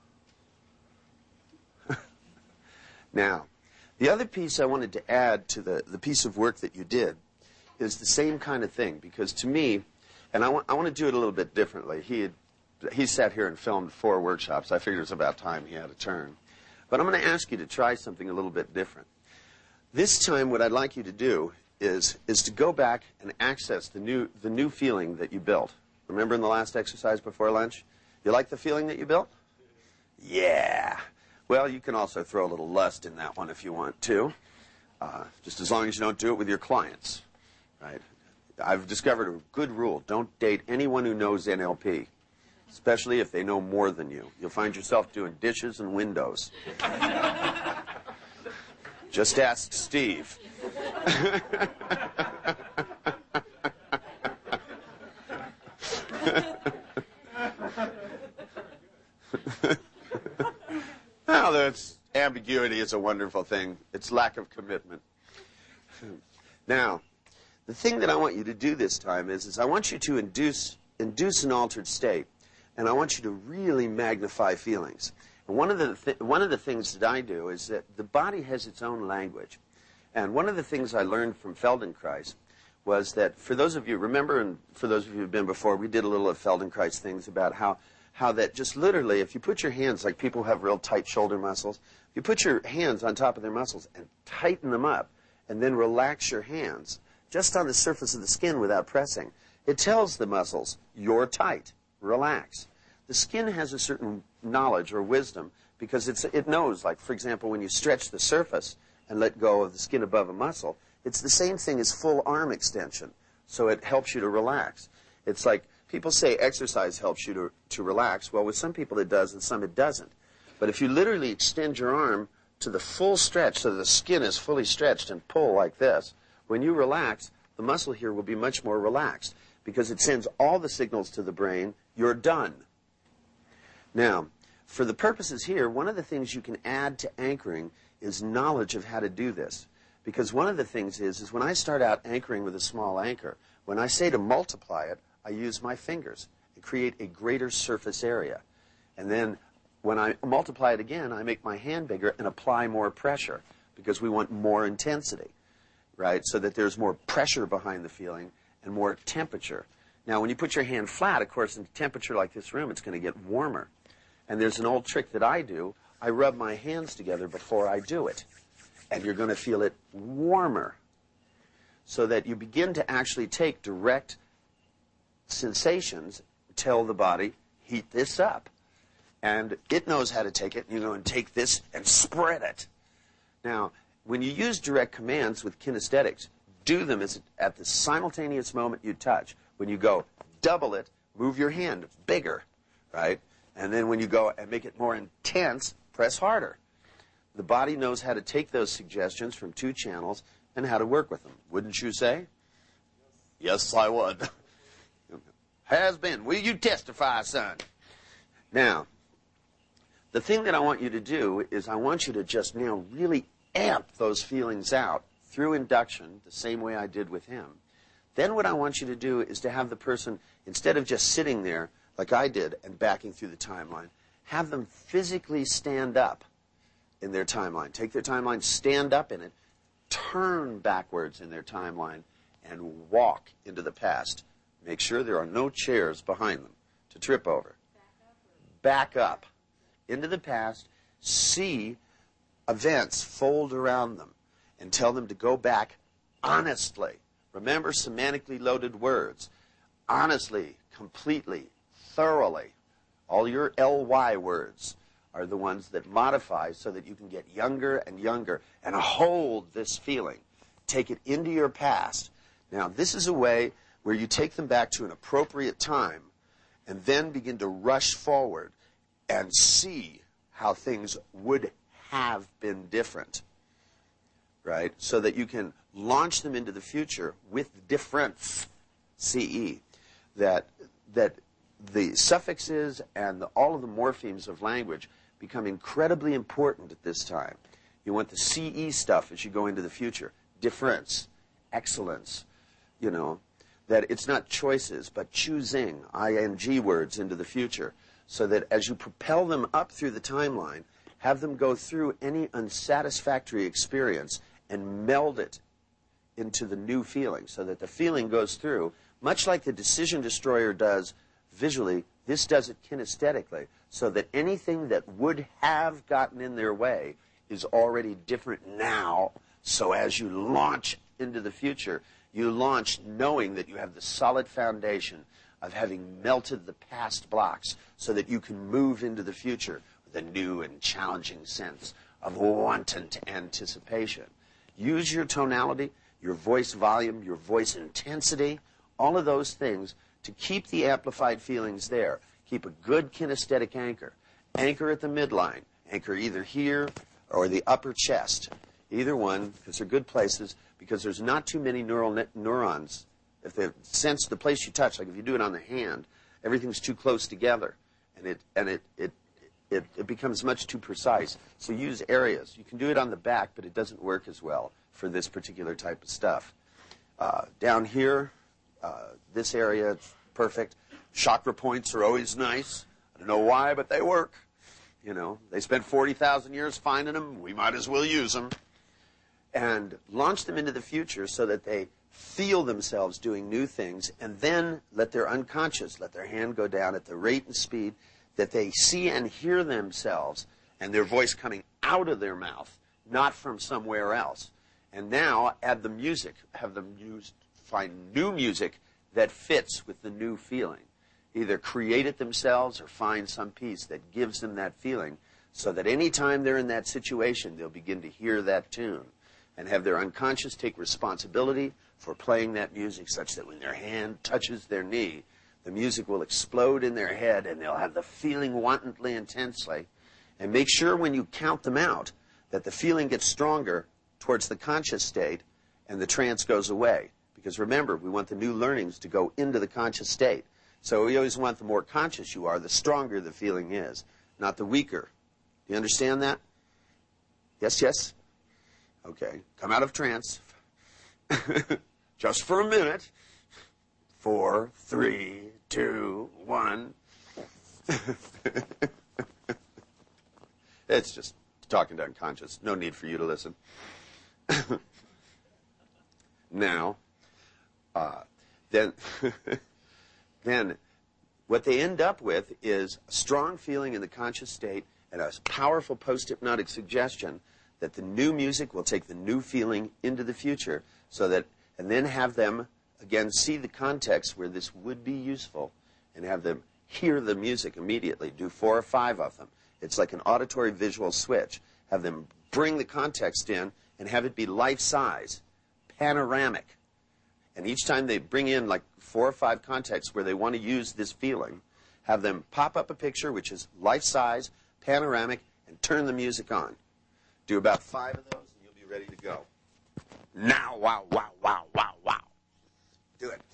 Now, the other piece I wanted to add to the, the piece of work that you did is the same kind of thing, because to me, and I want, I want to do it a little bit differently. He had, he sat here and filmed four workshops. I figured it was about time he had a turn. But I'm going to ask you to try something a little bit different. This time, what I'd like you to do is, is to go back and access the new, the new feeling that you built. Remember in the last exercise before lunch? You like the feeling that you built? Yeah. Well, you can also throw a little lust in that one if you want to, uh, just as long as you don't do it with your clients, right? I've discovered a good rule. Don't date anyone who knows N L P, especially if they know more than you. You'll find yourself doing dishes and windows. Just ask Steve. Well, that's, ambiguity is a wonderful thing. It's lack of commitment. Now, the thing that I want you to do this time is, is I want you to induce, induce an altered state, and I want you to really magnify feelings. And one of the th- one of the things that I do is that the body has its own language. And one of the things I learned from Feldenkrais was that, for those of you, remember, and for those of you who've been before, we did a little of Feldenkrais things about how, how that just literally, if you put your hands, like people who have real tight shoulder muscles, if you put your hands on top of their muscles and tighten them up, and then relax your hands just on the surface of the skin without pressing, it tells the muscles, you're tight, relax. The skin has a certain knowledge or wisdom because it's, it knows, like, for example, when you stretch the surface and let go of the skin above a muscle, it's the same thing as full arm extension, so it helps you to relax. It's like people say exercise helps you to, to relax. Well, with some people it does and some it doesn't. But if you literally extend your arm to the full stretch so the skin is fully stretched and pull like this, when you relax, the muscle here will be much more relaxed because it sends all the signals to the brain, you're done. Now, for the purposes here, one of the things you can add to anchoring is knowledge of how to do this. Because one of the things is, is when I start out anchoring with a small anchor, when I say to multiply it, I use my fingers and create a greater surface area. And then when I multiply it again, I make my hand bigger and apply more pressure because we want more intensity, right? So that there's more pressure behind the feeling and more temperature. Now, when you put your hand flat, of course, in a temperature like this room, it's going to get warmer. And there's an old trick that I do. I rub my hands together before I do it. And you're going to feel it warmer. So that you begin to actually take direct sensations, tell the body, heat this up. And it knows how to take it. You go and take this and spread it. Now, when you use direct commands with kinesthetics, do them as, at the simultaneous moment you touch. When you go, double it, move your hand bigger, right? And then when you go and make it more intense, press harder. The body knows how to take those suggestions from two channels and how to work with them. Wouldn't you say? Yes, I would. Has been. Will you testify, son? Now, the thing that I want you to do is I want you to just now really amp those feelings out through induction, the same way I did with him. Then what I want you to do is to have the person, instead of just sitting there like I did and backing through the timeline, have them physically stand up in their timeline. Take their timeline, stand up in it, turn backwards in their timeline, and walk into the past. Make sure there are no chairs behind them to trip over. Back up into the past, see events fold around them, and tell them to go back honestly. Remember semantically loaded words. Honestly, completely, thoroughly. All your L Y words are the ones that modify so that you can get younger and younger and hold this feeling. Take it into your past. Now, this is a way where you take them back to an appropriate time and then begin to rush forward and see how things would have been different, right? So that you can launch them into the future with difference, C E, that, that the suffixes and the, all of the morphemes of language become incredibly important at this time. You want the C E stuff as you go into the future. Difference, excellence, you know, that it's not choices, but choosing, I N G words into the future, so that as you propel them up through the timeline, have them go through any unsatisfactory experience and meld it into the new feeling, so that the feeling goes through, much like the Decision Destroyer does visually, this does it kinesthetically, so that anything that would have gotten in their way is already different now. So as you launch into the future, you launch knowing that you have the solid foundation of having melted the past blocks so that you can move into the future with a new and challenging sense of wanton anticipation. Use your tonality, your voice volume, your voice intensity, all of those things to keep the amplified feelings there. Keep a good kinesthetic anchor. Anchor at the midline. Anchor either here or the upper chest. Either one, because they're good places, because there's not too many neural net neurons. If they sense the place you touch, like if you do it on the hand, everything's too close together, and it and it it it, it becomes much too precise. So use areas. You can do it on the back, but it doesn't work as well for this particular type of stuff. Uh, down here, uh, this area, it's perfect. Chakra points are always nice. I don't know why, but they work. You know, they spent forty thousand years finding them. We might as well use them. And launch them into the future so that they feel themselves doing new things, and then let their unconscious, let their hand go down at the rate and speed that they see and hear themselves and their voice coming out of their mouth, not from somewhere else. And now add the music, have them use, find new music that fits with the new feeling. Either create it themselves or find some piece that gives them that feeling, so that any time they're in that situation, they'll begin to hear that tune and have their unconscious take responsibility for playing that music, such that when their hand touches their knee, the music will explode in their head and they'll have the feeling wantonly intensely. And make sure when you count them out that the feeling gets stronger towards the conscious state and the trance goes away. Because remember, we want the new learnings to go into the conscious state. So we always want the more conscious you are, the stronger the feeling is, not the weaker. Do you understand that? Yes, yes? Okay. Come out of trance. Just for a minute. Four, three, two, one. It's just talking to unconscious. No need for you to listen. Now, uh, then, then what they end up with is a strong feeling in the conscious state and a powerful post-hypnotic suggestion that the new music will take the new feeling into the future, so that, and then have them, again, see the context where this would be useful and have them hear the music immediately. Do four or five of them. It's like an auditory visual switch. Have them bring the context in and have it be life-size, panoramic. And each time they bring in like four or five contexts where they want to use this feeling, have them pop up a picture which is life-size, panoramic, and turn the music on. Do about five of those and you'll be ready to go. Now, wow, wow, wow, wow, wow. Do it.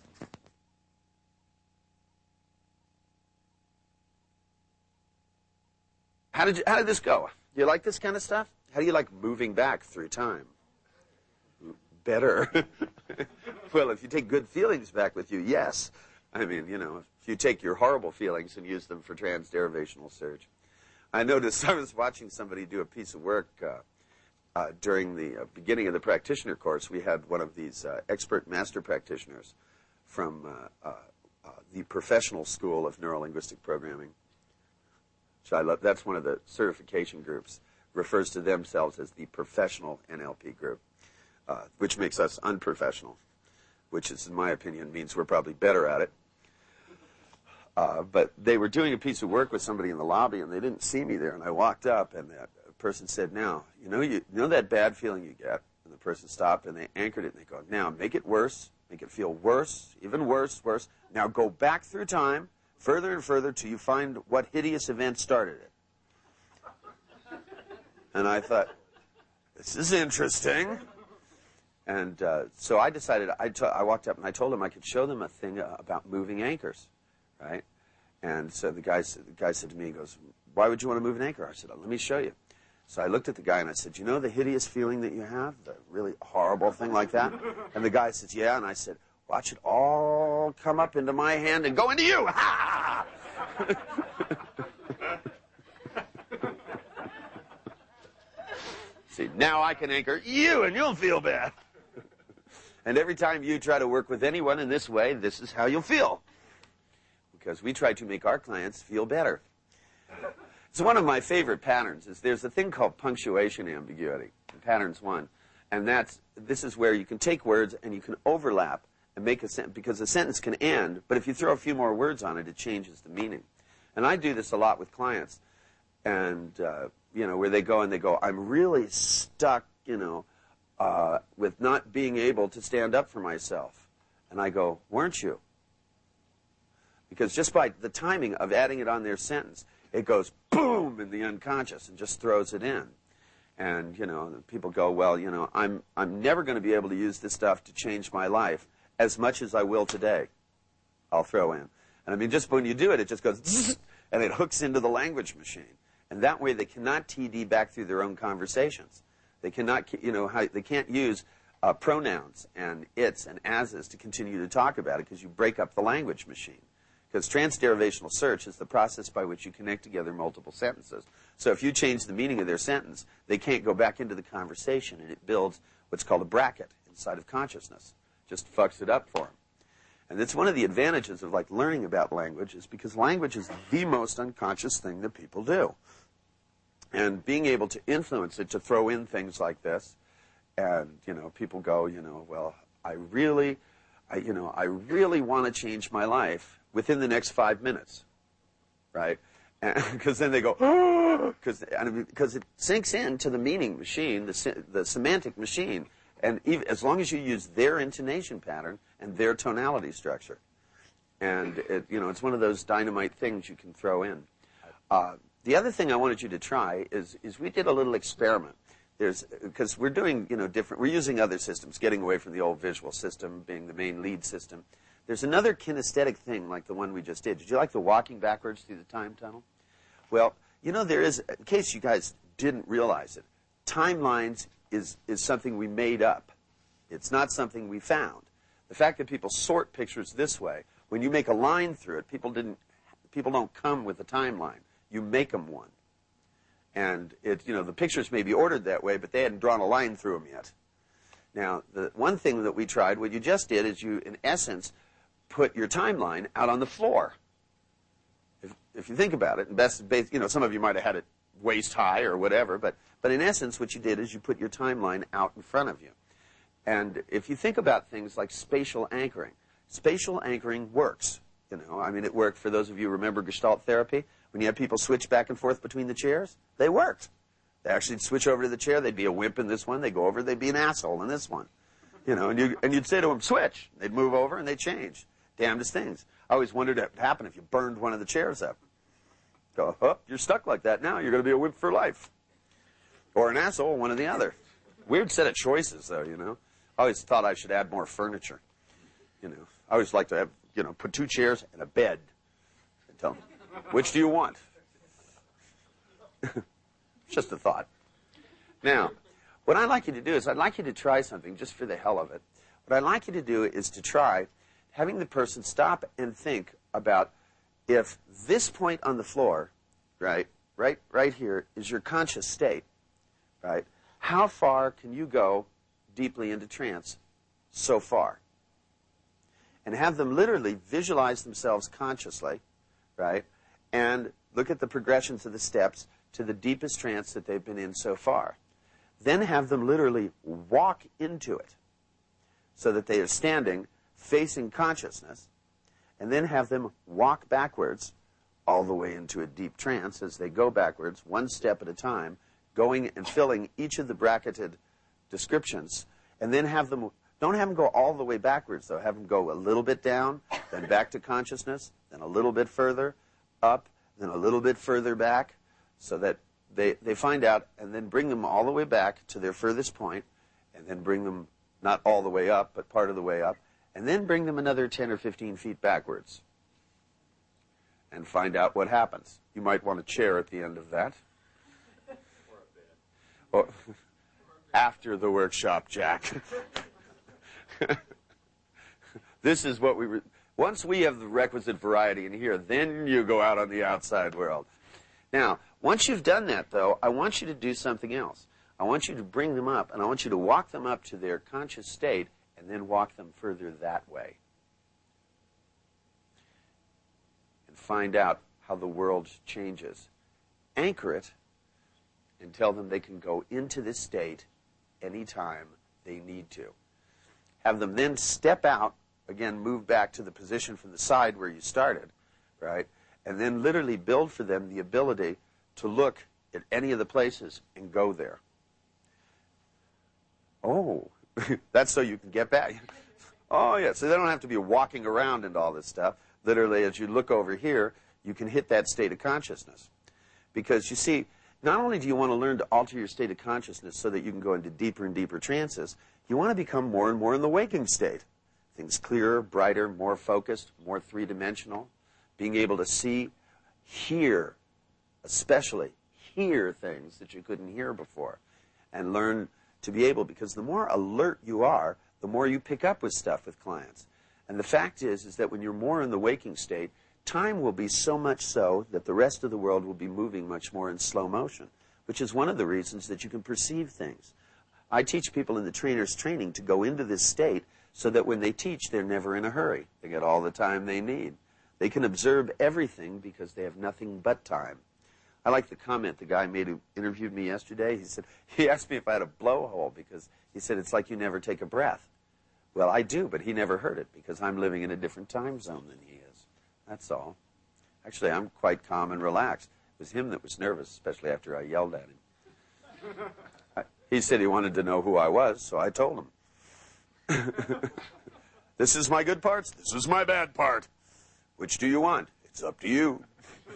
How did you, how did this go? Do you like this kind of stuff? How do you like moving back through time? Better. Well, if you take good feelings back with you, yes. I mean, you know, if you take your horrible feelings and use them for trans-derivational search. I noticed I was watching somebody do a piece of work uh, uh, during the uh, beginning of the practitioner course. We had one of these uh, expert master practitioners from uh, uh, uh, the Professional School of Neurolinguistic Programming. Which I love. That's one of the certification groups. Refers to themselves as the Professional N L P group, uh, which makes us unprofessional, which is, in my opinion, means we're probably better at it. Uh, but they were doing a piece of work with somebody in the lobby, and they didn't see me there. And I walked up, and that person said, now, you know, you, you know that bad feeling you get? And the person stopped, and they anchored it, and they go, now, make it worse. Make it feel worse, even worse, worse. Now go back through time, further and further, till you find what hideous event started it. And I thought, this is interesting. And uh, so I decided, I, t- I walked up, and I told them I could show them a thing uh, about moving anchors. Right? And so the guy, the guy said to me, he goes, why would you want to move an anchor? I said, oh, let me show you. So I looked at the guy and I said, you know the hideous feeling that you have? The really horrible thing like that? And the guy says, yeah. And I said, watch it all come up into my hand and go into you. Ha! See, now I can anchor you and you'll feel bad. And every time you try to work with anyone in this way, this is how you'll feel. Because we try to make our clients feel better. It's one of my favorite patterns. Is there's a thing called punctuation ambiguity in patterns one, and that's this is where you can take words and you can overlap and make a sentence, because a sentence can end, but if you throw a few more words on it, it changes the meaning. And I do this a lot with clients, and uh, you know, where they go and they go, I'm really stuck, you know, uh, with not being able to stand up for myself, and I go, weren't you? Because just by the timing of adding it on their sentence, it goes boom in the unconscious and just throws it in. And, you know, people go, well, you know, I'm, I'm never going to be able to use this stuff to change my life as much as I will today. I'll throw in. And I mean, just when you do it, it just goes zzz, and it hooks into the language machine. And that way they cannot T D back through their own conversations. They cannot, you know, how, they can't use uh, pronouns and its and ases to continue to talk about it, because you break up the language machine. Because transderivational search is the process by which you connect together multiple sentences. So if you change the meaning of their sentence, they can't go back into the conversation, and it builds what's called a bracket inside of consciousness. Just fucks it up for them. And it's one of the advantages of like learning about language is because language is the most unconscious thing that people do. And being able to influence it, to throw in things like this, and, you know, people go, you know, well, I really, I, you know, I really want to change my life within the next five minutes, right? Because then they go, oh, because because it sinks into the meaning machine, the the semantic machine, and even, as long as you use their intonation pattern and their tonality structure, and it, you know, it's one of those dynamite things you can throw in. Uh, the other thing I wanted you to try is is we did a little experiment. There's because we're doing you know different. We're using other systems, getting away from the old visual system being the main lead system. There's another kinesthetic thing like the one we just did. Did you like the walking backwards through the time tunnel? Well, you know, there is, in case you guys didn't realize it, timelines is, is something we made up. It's not something we found. The fact that people sort pictures this way, when you make a line through it, people didn't, people don't come with a timeline. You make them one. And, it, you know, the pictures may be ordered that way, but they hadn't drawn a line through them yet. Now, the one thing that we tried, what you just did is you, in essence, put your timeline out on the floor. If, if you think about it, and best, you know, some of you might have had it waist high or whatever, but, but in essence what you did is you put your timeline out in front of you. And if you think about things like spatial anchoring, spatial anchoring works. You know, I mean, it worked for those of you who remember Gestalt therapy. When you had people switch back and forth between the chairs, they worked. They actually switch over to the chair. They'd be a wimp in this one. They'd go over. They'd be an asshole in this one. You know, and, you, and you'd say to them, switch. They'd move over and they'd change. Damnedest things. I always wondered what would happen if you burned one of the chairs up. Go, oh, you're stuck like that now. You're going to be a wimp for life. Or an asshole, one or the other. Weird set of choices, though, you know. I always thought I should add more furniture. You know, I always like to have, you know, put two chairs and a bed. And tell them, which do you want? Just a thought. Now, what I'd like you to do is I'd like you to try something just for the hell of it. What I'd like you to do is to try having the person stop and think about if this point on the floor, right, right, right here is your conscious state, right, how far can you go deeply into trance so far? And have them literally visualize themselves consciously, right, and look at the progressions of the steps to the deepest trance that they've been in so far. Then have them literally walk into it so that they are standing facing consciousness, and then have them walk backwards all the way into a deep trance as they go backwards, one step at a time, going and filling each of the bracketed descriptions, and then have them, don't have them go all the way backwards, though. Have them go a little bit down, then back to consciousness, then a little bit further, up, then a little bit further back, so that they, they find out, and then bring them all the way back to their furthest point, and then bring them not all the way up, but part of the way up, and then bring them another ten or fifteen feet backwards and find out what happens. You might want a chair at the end of that. Or a bed. Or after the workshop, Jack. This is what we... Re- Once we have the requisite variety in here, then you go out on the outside world. Now, once you've done that, though, I want you to do something else. I want you to bring them up, and I want you to walk them up to their conscious state, and then walk them further that way. And find out how the world changes. Anchor it, and tell them they can go into this state anytime they need to. Have them then step out, again, move back to the position from the side where you started, right? And then literally build for them the ability to look at any of the places and go there. Oh, that's so you can get back. Oh, yeah, so they don't have to be walking around and all this stuff. Literally, as you look over here, you can hit that state of consciousness. Because, you see, not only do you want to learn to alter your state of consciousness so that you can go into deeper and deeper trances, you want to become more and more in the waking state. Things clearer, brighter, more focused, more three-dimensional. Being able to see, hear, especially hear things that you couldn't hear before. And learn to be able, because the more alert you are, the more you pick up with stuff with clients. And the fact is, is that when you're more in the waking state, time will be so much so that the rest of the world will be moving much more in slow motion, which is one of the reasons that you can perceive things. I teach people in the trainer's training to go into this state so that when they teach, they're never in a hurry. They get all the time they need. They can observe everything because they have nothing but time. I like the comment the guy made who interviewed me yesterday. He said, he asked me if I had a blowhole because he said, it's like you never take a breath. Well, I do, but he never heard it because I'm living in a different time zone than he is. That's all. Actually, I'm quite calm and relaxed. It was him that was nervous, especially after I yelled at him. I, he said he wanted to know who I was, so I told him. This is my good parts. This is my bad part. Which do you want? It's up to you.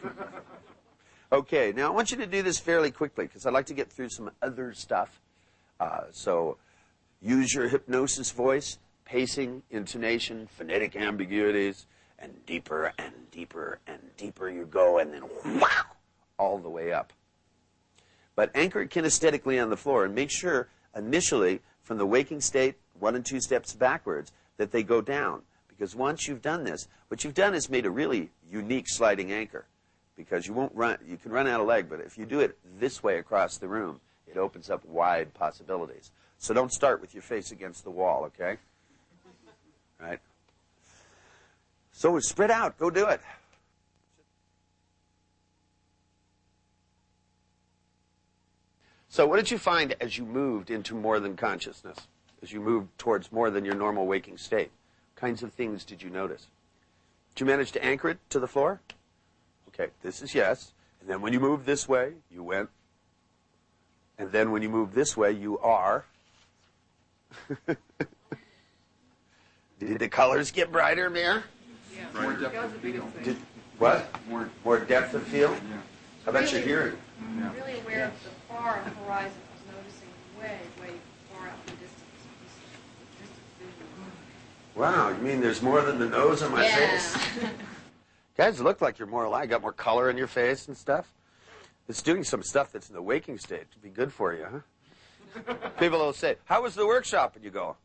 Okay, now I want you to do this fairly quickly because I'd like to get through some other stuff. Uh, so use your hypnosis voice, pacing, intonation, phonetic ambiguities, and deeper and deeper and deeper you go, and then wow, all the way up. But anchor it kinesthetically on the floor and make sure initially from the waking state, one and two steps backwards, that they go down. Because once you've done this, what you've done is made a really unique sliding anchor. Because you won't run, you can run out of leg, but if you do it this way across the room, it opens up wide possibilities. So don't start with your face against the wall, okay? Right? So spread out. Go do it. So what did you find as you moved into more than consciousness? As you moved towards more than your normal waking state? What kinds of things did you notice? Did you manage to anchor it to the floor? Okay, this is yes. And then when you move this way, you went. And then when you move this way, you are. Did the colors get brighter, Mir? Yeah. More depth of field. Did, what? More, More depth of field? yeah. How about your hearing? Yeah. Really aware of the far on the horizon. I was noticing way, way far out in the distance. Just, just vision. Wow, you mean there's more than the nose on my Yeah. face? Guys, look like you're more alive. Got more color in your face and stuff. It's doing some stuff that's in the waking state. It'd be good for you, huh? People will say, how was the workshop? And you go.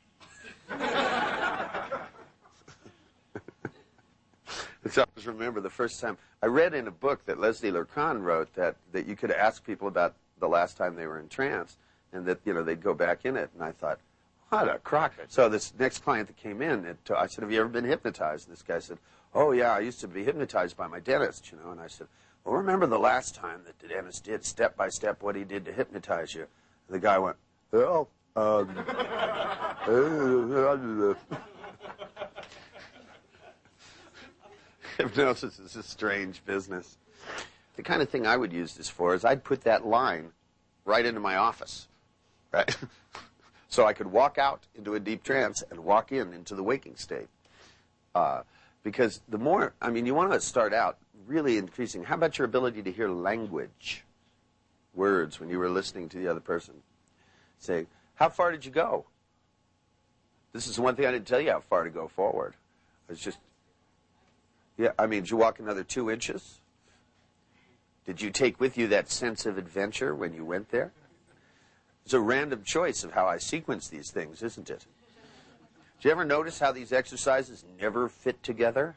So I always remember the first time I read in a book that Leslie Lurcan wrote that, that you could ask people about the last time they were in trance and that, you know, they'd go back in it. And I thought, what a crock. So this next client that came in, it, I said, have you ever been hypnotized? And this guy said, oh, yeah, I used to be hypnotized by my dentist, you know. And I said, well, remember the last time that the dentist did step by step what he did to hypnotize you? And the guy went, well, um, hypnosis is a strange business. The kind of thing I would use this for is I'd put that line right into my office, right? So I could walk out into a deep trance and walk in into the waking state. Uh, because the more, I mean, you want to start out really increasing. How about your ability to hear language, words, when you were listening to the other person? Say, how far did you go? This is one thing I didn't tell you how far to go forward. It's just, yeah, I mean, did you walk another two inches? Did you take with you that sense of adventure when you went there? It's a random choice of how I sequence these things, isn't it? Do you ever notice how these exercises never fit together?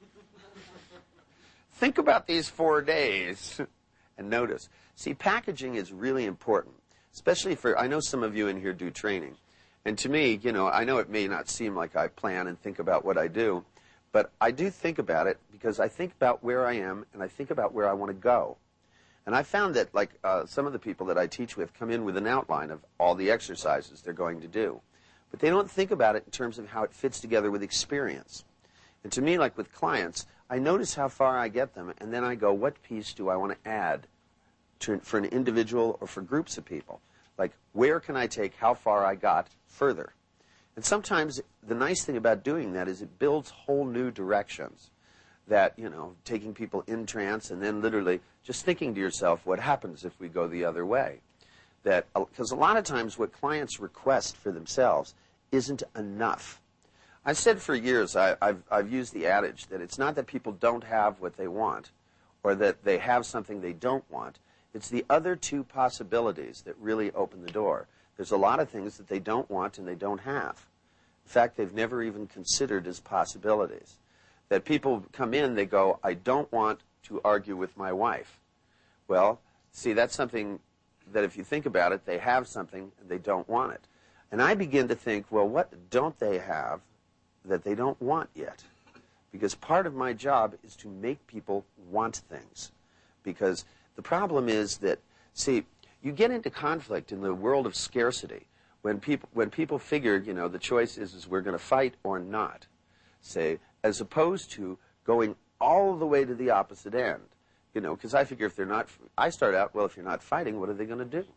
Think about these four days and notice. See, packaging is really important, especially for, I know some of you in here do training. And to me, you know, I know it may not seem like I plan and think about what I do, but I do think about it because I think about where I am and I think about where I want to go. And I found that, like, uh, some of the people that I teach with come in with an outline of all the exercises they're going to do. But they don't think about it in terms of how it fits together with experience. And to me, like with clients, I notice how far I get them, and then I go, what piece do I want to add to, for an individual or for groups of people? Like, where can I take how far I got further? And sometimes the nice thing about doing that is it builds whole new directions. That, you know, taking people in trance and then literally just thinking to yourself, what happens if we go the other way? That, because a lot of times what clients request for themselves isn't enough. I said for years, I, I've, I've used the adage that it's not that people don't have what they want or that they have something they don't want. It's the other two possibilities that really open the door. There's a lot of things that they don't want and they don't have. In fact, they've never even considered as possibilities. That people come in, they go, I don't want to argue with my wife. Well, see, that's something that if you think about it, they have something and they don't want it. And I begin to think, well, what don't they have that they don't want yet? Because part of my job is to make people want things. Because the problem is that, see, you get into conflict in the world of scarcity when people, when people figure, you know, the choice is, is we're going to fight or not, say, as opposed to going all the way to the opposite end. You know, because I figure if they're not, I start out, well, if you're not fighting, what are they going to do?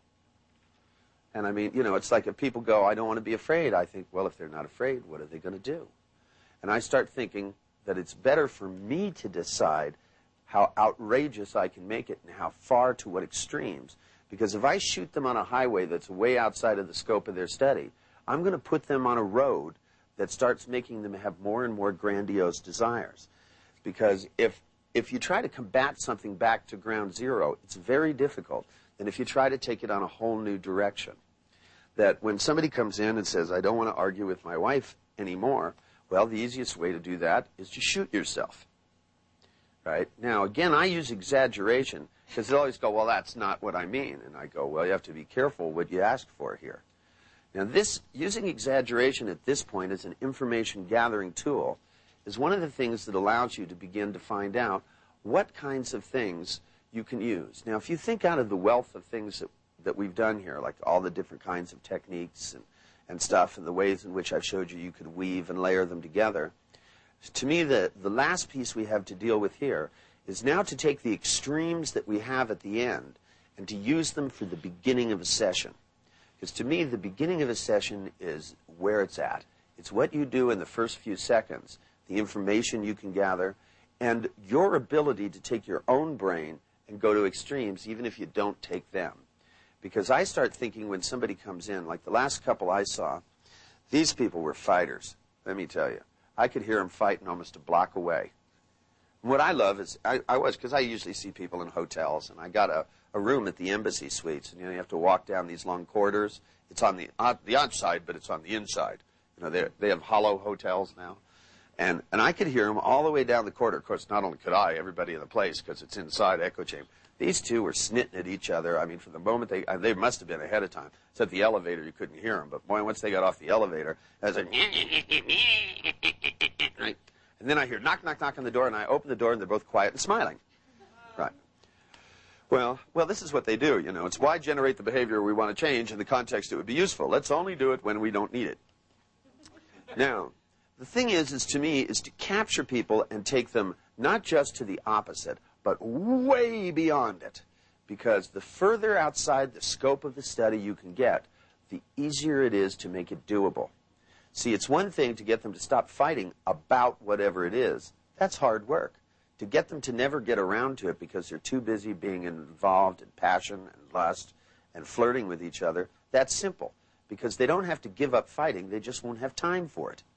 And I mean, you know, it's like if people go, I don't want to be afraid, I think, well, if they're not afraid, what are they going to do? And I start thinking that it's better for me to decide how outrageous I can make it and how far to what extremes. Because if I shoot them on a highway that's way outside of the scope of their study, I'm going to put them on a road that starts making them have more and more grandiose desires. Because if, if you try to combat something back to ground zero, it's very difficult than if you try to take it on a whole new direction. That when somebody comes in and says, I don't want to argue with my wife anymore, well, the easiest way to do that is to shoot yourself. Right? Now, again, I use exaggeration because they always go, well, that's not what I mean. And I go, well, you have to be careful what you ask for here. Now, this, using exaggeration at this point as an information gathering tool is one of the things that allows you to begin to find out what kinds of things you can use. Now, if you think out of the wealth of things that, that we've done here, like all the different kinds of techniques and, and stuff and the ways in which I've showed you you could weave and layer them together, to me, the, the last piece we have to deal with here is now to take the extremes that we have at the end and to use them for the beginning of a session. Because to me, the beginning of a session is where it's at. It's what you do in the first few seconds, the information you can gather, and your ability to take your own brain and go to extremes even if you don't take them. Because I start thinking when somebody comes in, like the last couple I saw, these people were fighters, let me tell you. I could hear them fighting almost a block away. And what I love is, I, I was, because I usually see people in hotels, and I got a, a room at the Embassy Suites, and you know, you have to walk down these long corridors. It's on the, on the outside, but it's on the inside. You know, they they have hollow hotels now. And, and I could hear them all the way down the corridor. Of course, not only could I, everybody in the place, because it's inside echo chamber. These two were snitting at each other. I mean, from the moment they, they must have been ahead of time. It's at the elevator, you couldn't hear them. But boy, once they got off the elevator, I was like, right? And then I hear knock, knock, knock on the door, and I open the door, and they're both quiet and smiling. Right. Well, well, this is what they do, you know. It's why generate the behavior we want to change in the context it would be useful. Let's only do it when we don't need it. Now, the thing is, is to me, is to capture people and take them not just to the opposite, but way beyond it. Because the further outside the scope of the study you can get, the easier it is to make it doable. See, it's one thing to get them to stop fighting about whatever it is. That's hard work. To get them to never get around to it because they're too busy being involved in passion and lust and flirting with each other, that's simple. Because they don't have to give up fighting, they just won't have time for it.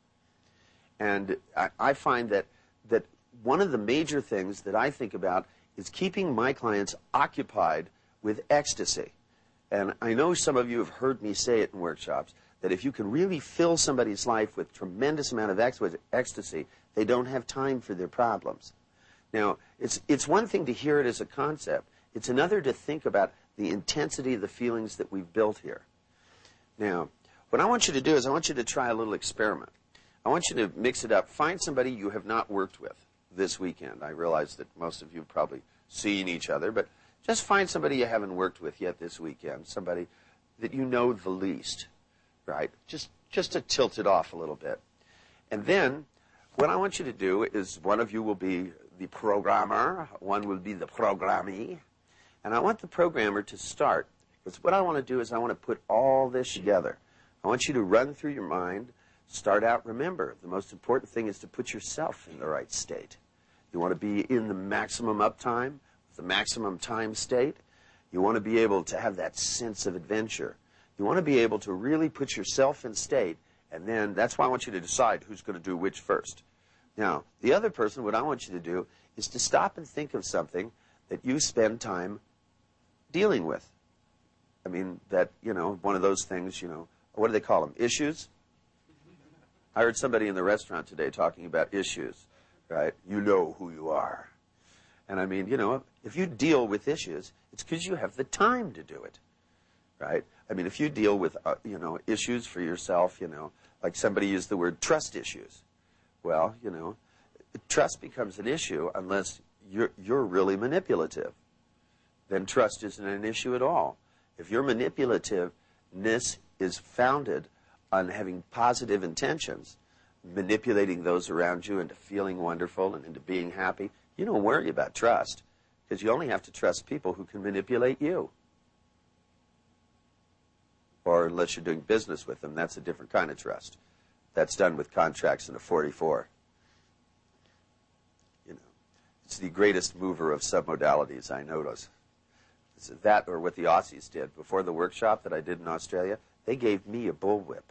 And I, I find that, that one of the major things that I think about is keeping my clients occupied with ecstasy. And I know some of you have heard me say it in workshops, that if you can really fill somebody's life with tremendous amount of ex ecstasy, they don't have time for their problems. Now, it's, it's one thing to hear it as a concept. It's another to think about the intensity of the feelings that we've built here. Now, what I want you to do is I want you to try a little experiment. I want you to mix it up. Find somebody you have not worked with this weekend. I realize that most of you have probably seen each other, but just find somebody you haven't worked with yet this weekend, somebody that you know the least, right? Just, just to tilt it off a little bit. And then what I want you to do is one of you will be the programmer, one will be the programmee, and I want the programmer to start. Because what I want to do is I want to put all this together. I want you to run through your mind, start out, remember, the most important thing is to put yourself in the right state. You want to be in the maximum uptime, the maximum time state. You want to be able to have that sense of adventure. You want to be able to really put yourself in state, and then that's why I want you to decide who's going to do which first. Now, the other person, what I want you to do is to stop and think of something that you spend time dealing with. I mean, that, you know, one of those things, you know, what do they call them? Issues? I heard somebody in the restaurant today talking about issues, right? You know who you are. And I mean, you know, if you deal with issues, it's because you have the time to do it, right? I mean, if you deal with, uh, you know, issues for yourself, you know, like somebody used the word trust issues. Well, you know, trust becomes an issue unless you're, you're really manipulative. Then trust isn't an issue at all. If your manipulativeness is founded on having positive intentions, manipulating those around you into feeling wonderful and into being happy, you don't worry about trust, because you only have to trust people who can manipulate you. Or unless you're doing business with them, that's a different kind of trust. That's done with contracts in a forty-four. You know, it's the greatest mover of submodalities, I notice. It's that or what the Aussies did. Before the workshop that I did in Australia, they gave me a bullwhip.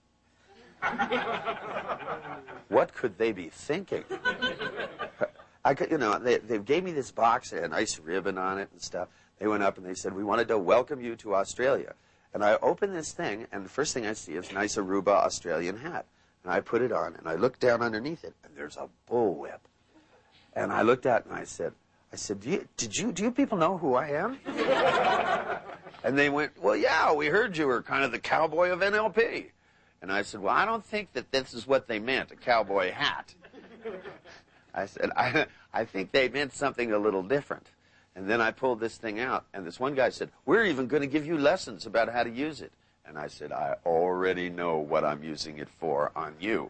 What could they be thinking? I could, you know, they, they gave me this box, they had a nice ribbon on it and stuff. They went up and they said, we wanted to welcome you to Australia. And I opened this thing, and the first thing I see is a nice Aruba Australian hat. And I put it on, and I looked down underneath it, and there's a bullwhip. And I looked at it, and I said, I said, do you, did you, do you people know who I am? And they went, well, yeah, we heard you were kind of the cowboy of N L P. And I said, well, I don't think that this is what they meant, a cowboy hat. I said, I, I think they meant something a little different. And then I pulled this thing out, and this one guy said, we're even going to give you lessons about how to use it. And I said, I already know what I'm using it for on you.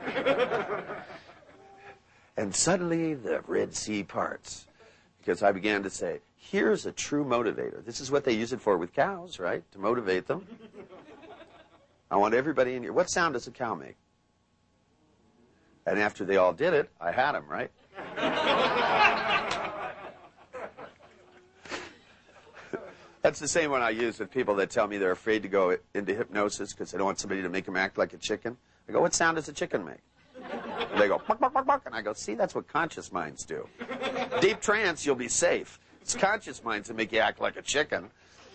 And suddenly the Red Sea parts, because I began to say, here's a true motivator. This is what they use it for with cows, right? To motivate them. I want everybody in here. What sound does a cow make? And after they all did it, I had them, right? That's the same one I use with people that tell me they're afraid to go into hypnosis because they don't want somebody to make them act like a chicken. I go, what sound does a chicken make? And they go, buck, buck, buck, buck. And I go, see, that's what conscious minds do. Deep trance, you'll be safe. It's conscious minds that make you act like a chicken.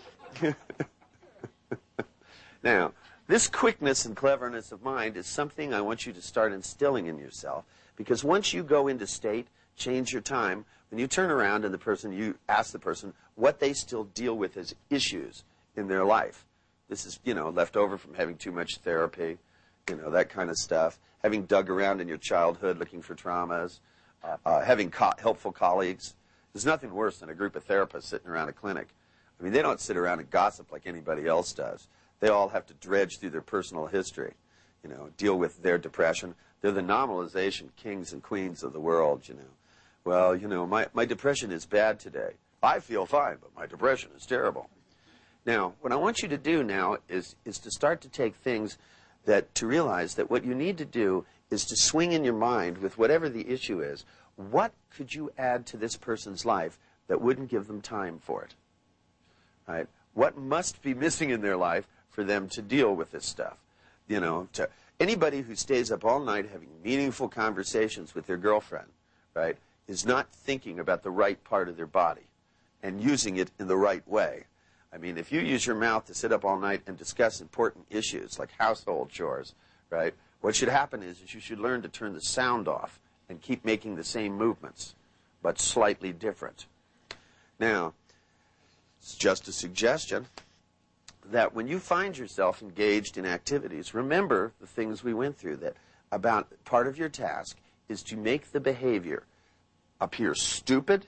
Now, this quickness and cleverness of mind is something I want you to start instilling in yourself, because once you go into state, change your time, when you turn around and the person, you ask the person what they still deal with as issues in their life. This is, you know, left over from having too much therapy, you know, that kind of stuff, having dug around in your childhood looking for traumas, uh, uh, having co- helpful colleagues. There's nothing worse than a group of therapists sitting around a clinic. I mean, they don't sit around and gossip like anybody else does. They all have to dredge through their personal history, you know, deal with their depression. They're the normalization kings and queens of the world, you know. Well, you know, my, my depression is bad today. I feel fine, but my depression is terrible. Now, what I want you to do now is, is to start to take things that, to realize that what you need to do is to swing in your mind with whatever the issue is. What could you add to this person's life that wouldn't give them time for it? Right? What must be missing in their life for them to deal with this stuff? You know, to anybody who stays up all night having meaningful conversations with their girlfriend, right, is not thinking about the right part of their body and using it in the right way. I mean, if you use your mouth to sit up all night and discuss important issues like household chores, right, what should happen is, is you should learn to turn the sound off and keep making the same movements, but slightly different. Now, it's just a suggestion that when you find yourself engaged in activities, remember the things we went through, that about part of your task is to make the behavior appear stupid,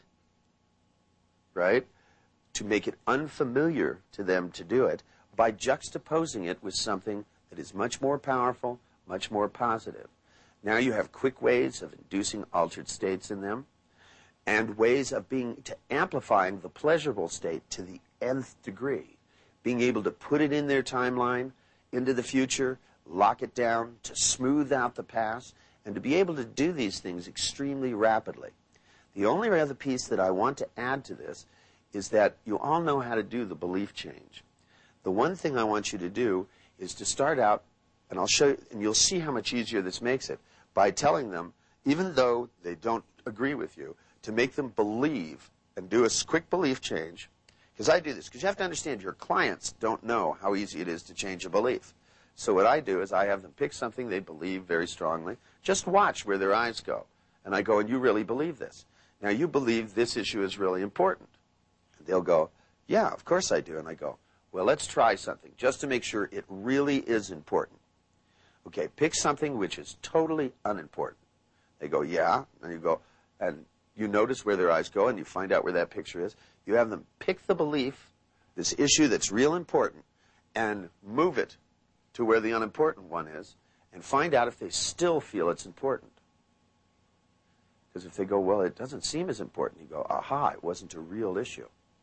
right, to make it unfamiliar to them to do it by juxtaposing it with something that is much more powerful, much more positive. Now you have quick ways of inducing altered states in them, and ways of being, to amplifying the pleasurable state to the nth degree, being able to put it in their timeline, into the future, lock it down, to smooth out the past, and to be able to do these things extremely rapidly. The only other piece that I want to add to this is that you all know how to do the belief change. The one thing I want you to do is to start out, and I'll show you, and you'll see how much easier this makes it, by telling them, even though they don't agree with you, to make them believe and do a quick belief change. Because I do this, because you have to understand your clients don't know how easy it is to change a belief. So what I do is I have them pick something they believe very strongly. Just watch where their eyes go. And I go, and you really believe this. Now, you believe this issue is really important. And they'll go, yeah, of course I do. And I go, well, let's try something just to make sure it really is important. Okay, pick something which is totally unimportant. They go, yeah, and you go, and you notice where their eyes go, and you find out where that picture is. You have them pick the belief, this issue that's real important, and move it to where the unimportant one is, and find out if they still feel it's important. Because if they go, well, it doesn't seem as important, you go, aha, it wasn't a real issue.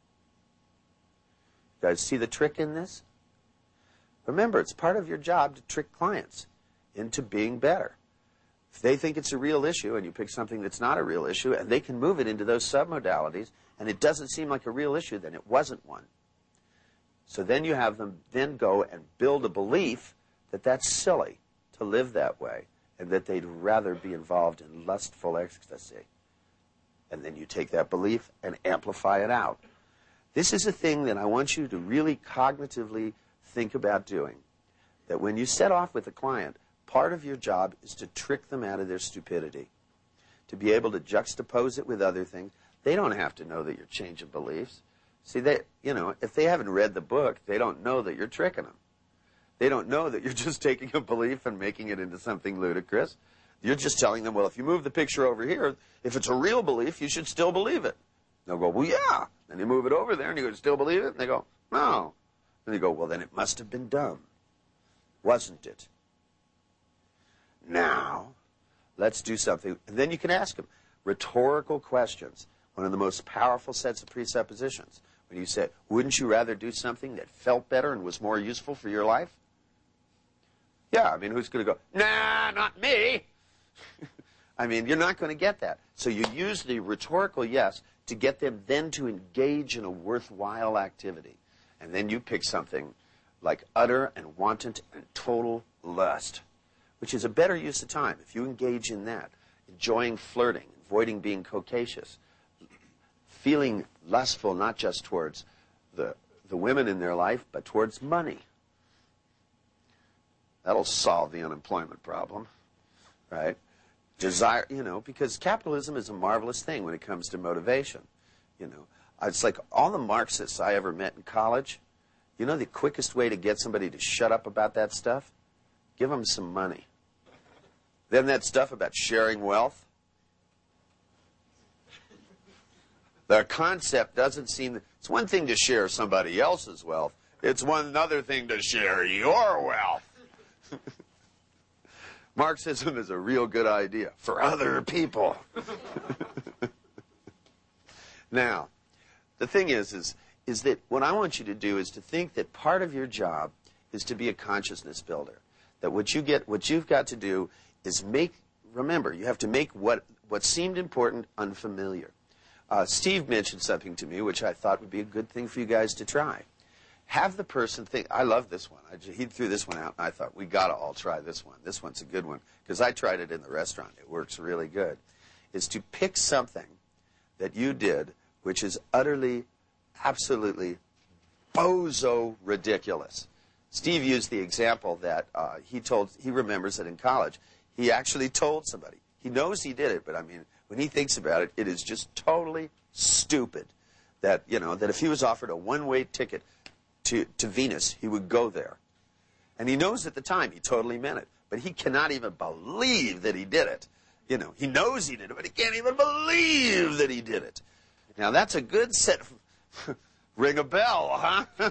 You guys see the trick in this? Remember, it's part of your job to trick clients into being better. If they think it's a real issue and you pick something that's not a real issue and they can move it into those submodalities and it doesn't seem like a real issue, then it wasn't one. So then you have them then go and build a belief that that's silly to live that way and that they'd rather be involved in lustful ecstasy. And then you take that belief and amplify it out. This is a thing that I want you to really cognitively think about doing. That when you set off with a client, part of your job is to trick them out of their stupidity. To be able to juxtapose it with other things. They don't have to know that you're changing beliefs. See, they, you know, if they haven't read the book, they don't know that you're tricking them. They don't know that you're just taking a belief and making it into something ludicrous. You're just telling them, well, if you move the picture over here, if it's a real belief, you should still believe it. They'll go, well, yeah. Then you move it over there, and you go, still believe it? And they go, no. And you go, well, then it must have been dumb, wasn't it? Now, let's do something. And then you can ask them rhetorical questions, one of the most powerful sets of presuppositions. When you say, wouldn't you rather do something that felt better and was more useful for your life? Yeah, I mean, who's going to go, nah, not me? I mean, you're not going to get that. So you use the rhetorical yes to get them then to engage in a worthwhile activity. And then you pick something like utter and wanton and total lust, which is a better use of time if you engage in that, enjoying flirting, avoiding being coquettious, feeling lustful not just towards the, the women in their life, but towards money. That'll solve the unemployment problem, right? Desire, you know, because capitalism is a marvelous thing when it comes to motivation. You know, it's like all the Marxists I ever met in college, you know the quickest way to get somebody to shut up about that stuff? Give them some money. Then that stuff about sharing wealth, the concept doesn't seem, it's one thing to share somebody else's wealth. It's one other thing to share your wealth. Marxism is a real good idea for other people. Now, the thing is, is, is that what I want you to do is to think that part of your job is to be a consciousness builder. That what you get, what you've got to do is make, remember, you have to make what, what seemed important unfamiliar. Uh, Steve mentioned something to me which I thought would be a good thing for you guys to try. Have the person think, I love this one. I just, he threw this one out, and I thought, we got to all try this one. This one's a good one, because I tried it in the restaurant. It works really good. Is to pick something that you did which is utterly, absolutely bozo ridiculous. Steve used the example that uh, he told, he remembers that in college, he actually told somebody. He knows he did it, but I mean, when he thinks about it, it is just totally stupid that, you know, that if he was offered a one-way ticket to, to Venus, he would go there. And he knows at the time he totally meant it, but he cannot even believe that he did it. You know, he knows he did it, but he can't even believe that he did it. Now, that's a good set. Ring a bell, huh?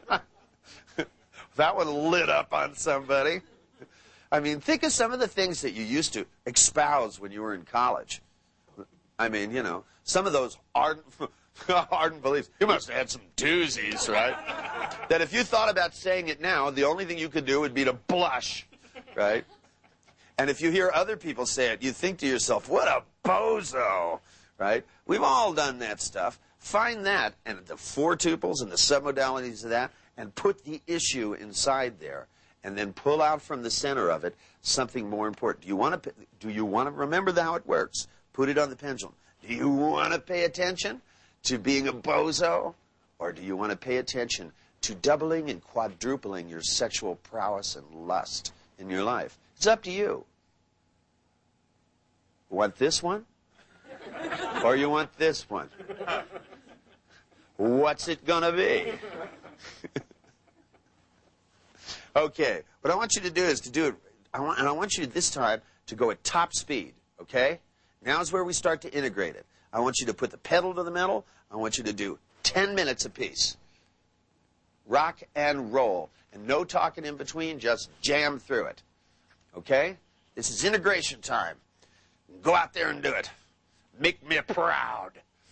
That one lit up on somebody. I mean, think of some of the things that you used to espouse when you were in college. I mean, you know, some of those ardent, ardent beliefs. You must have had some doozies, right? That if you thought about saying it now, the only thing you could do would be to blush, right? And if you hear other people say it, you think to yourself, what a bozo, right? We've all done that stuff. Find that, and the four tuples and the submodalities of that, and put the issue inside there, and then pull out from the center of it something more important. Do you want to? Do you want to remember how it works? Put it on the pendulum. Do you want to pay attention to being a bozo, or do you want to pay attention to doubling and quadrupling your sexual prowess and lust in your life? It's up to you. Want this one, or you want this one? What's it gonna be? Okay, what I want you to do is to do it, I want, and I want you this time to go at top speed, okay? Now is where we start to integrate it. I want you to put the pedal to the metal. I want you to do ten minutes apiece. Rock and roll. And no talking in between, just jam through it. Okay? This is integration time. Go out there and do it. Make me proud.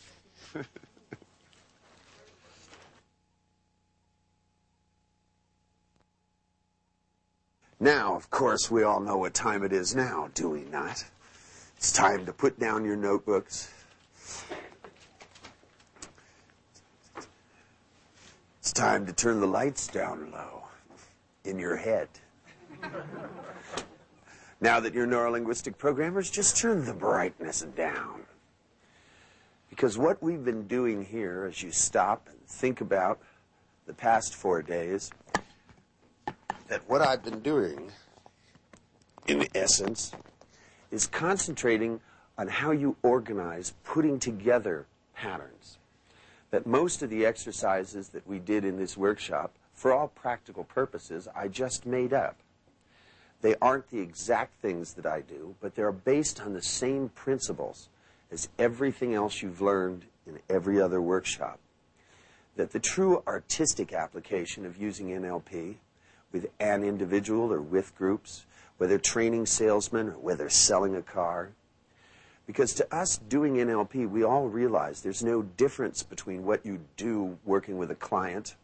Now, of course, we all know what time it is now, do we not? It's time to put down your notebooks. It's time to turn the lights down low in your head. Now that you're neurolinguistic programmers, just turn the brightness down. Because what we've been doing here, as you stop and think about the past four days, that what I've been doing, in essence, is concentrating on how you organize putting together patterns. That most of the exercises that we did in this workshop, for all practical purposes, I just made up. They aren't the exact things that I do, but they're based on the same principles as everything else you've learned in every other workshop. That the true artistic application of using N L P with an individual or with groups, whether training salesmen or whether selling a car. Because to us doing N L P, we all realize there's no difference between what you do working with a client,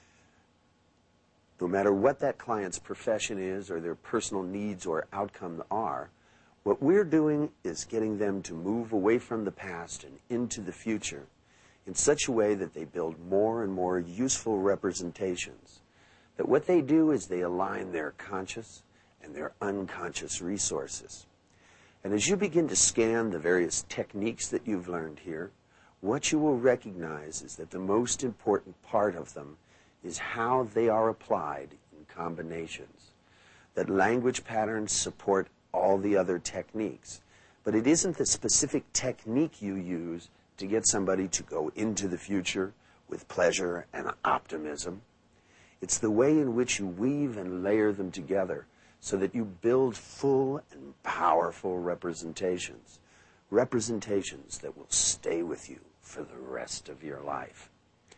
no matter what that client's profession is or their personal needs or outcome are. What we're doing is getting them to move away from the past and into the future in such a way that they build more and more useful representations. That what they do is they align their conscious and their unconscious resources. And as you begin to scan the various techniques that you've learned here, what you will recognize is that the most important part of them is how they are applied in combinations. That language patterns support all the other techniques, but it isn't the specific technique you use to get somebody to go into the future with pleasure and optimism. It's the way in which you weave and layer them together so that you build full and powerful representations, representations that will stay with you for the rest of your life.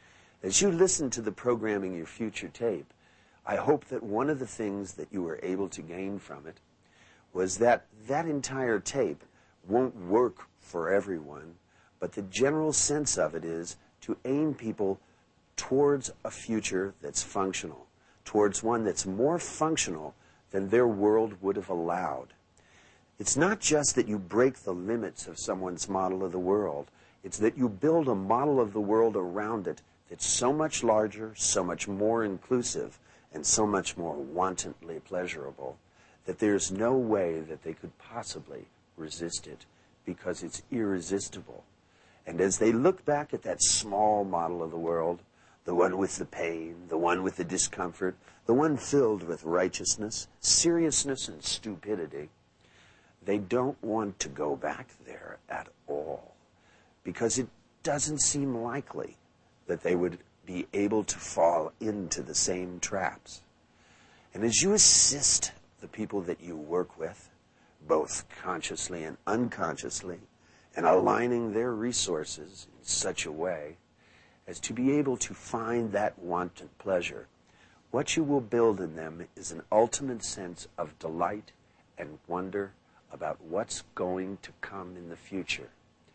As you listen to the Programming Your Future tape, I hope that one of the things that you were able to gain from it was that that entire tape won't work for everyone, but the general sense of it is to aim people towards a future that's functional, towards one that's more functional than their world would have allowed. It's not just that you break the limits of someone's model of the world. It's that you build a model of the world around it that's so much larger, so much more inclusive, and so much more wantonly pleasurable that there's no way that they could possibly resist it, because it's irresistible. And as they look back at that small model of the world, the one with the pain, the one with the discomfort, the one filled with righteousness, seriousness, and stupidity, they don't want to go back there at all, because it doesn't seem likely that they would be able to fall into the same traps. And as you assist the people that you work with, both consciously and unconsciously, and aligning their resources in such a way as to be able to find that wanton pleasure, what you will build in them is an ultimate sense of delight and wonder about what's going to come in the future.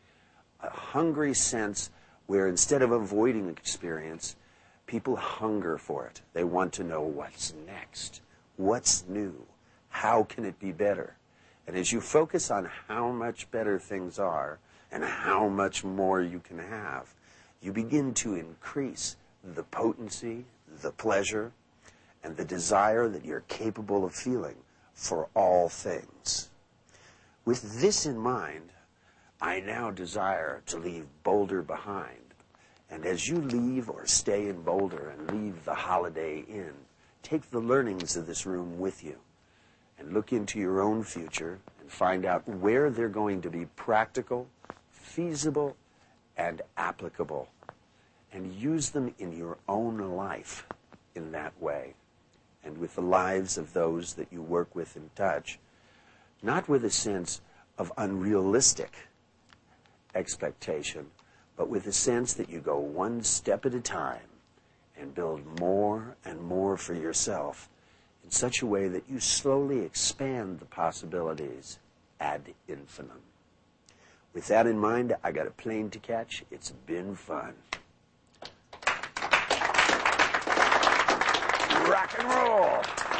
A hungry sense where instead of avoiding experience, people hunger for it. They want to know what's next, what's new, how can it be better. And as you focus on how much better things are and how much more you can have, you begin to increase the potency, the pleasure, and the desire that you're capable of feeling for all things. With this in mind, I now desire to leave Boulder behind. And as you leave or stay in Boulder and leave the Holiday Inn, take the learnings of this room with you and look into your own future and find out where they're going to be practical, feasible, and applicable, and use them in your own life in that way. and with the lives of those that you work with and touch, not with a sense of unrealistic expectation, but with a sense that you go one step at a time and build more and more for yourself in such a way that you slowly expand the possibilities ad infinitum. With that in mind, I got a plane to catch. It's been fun. Rock and roll!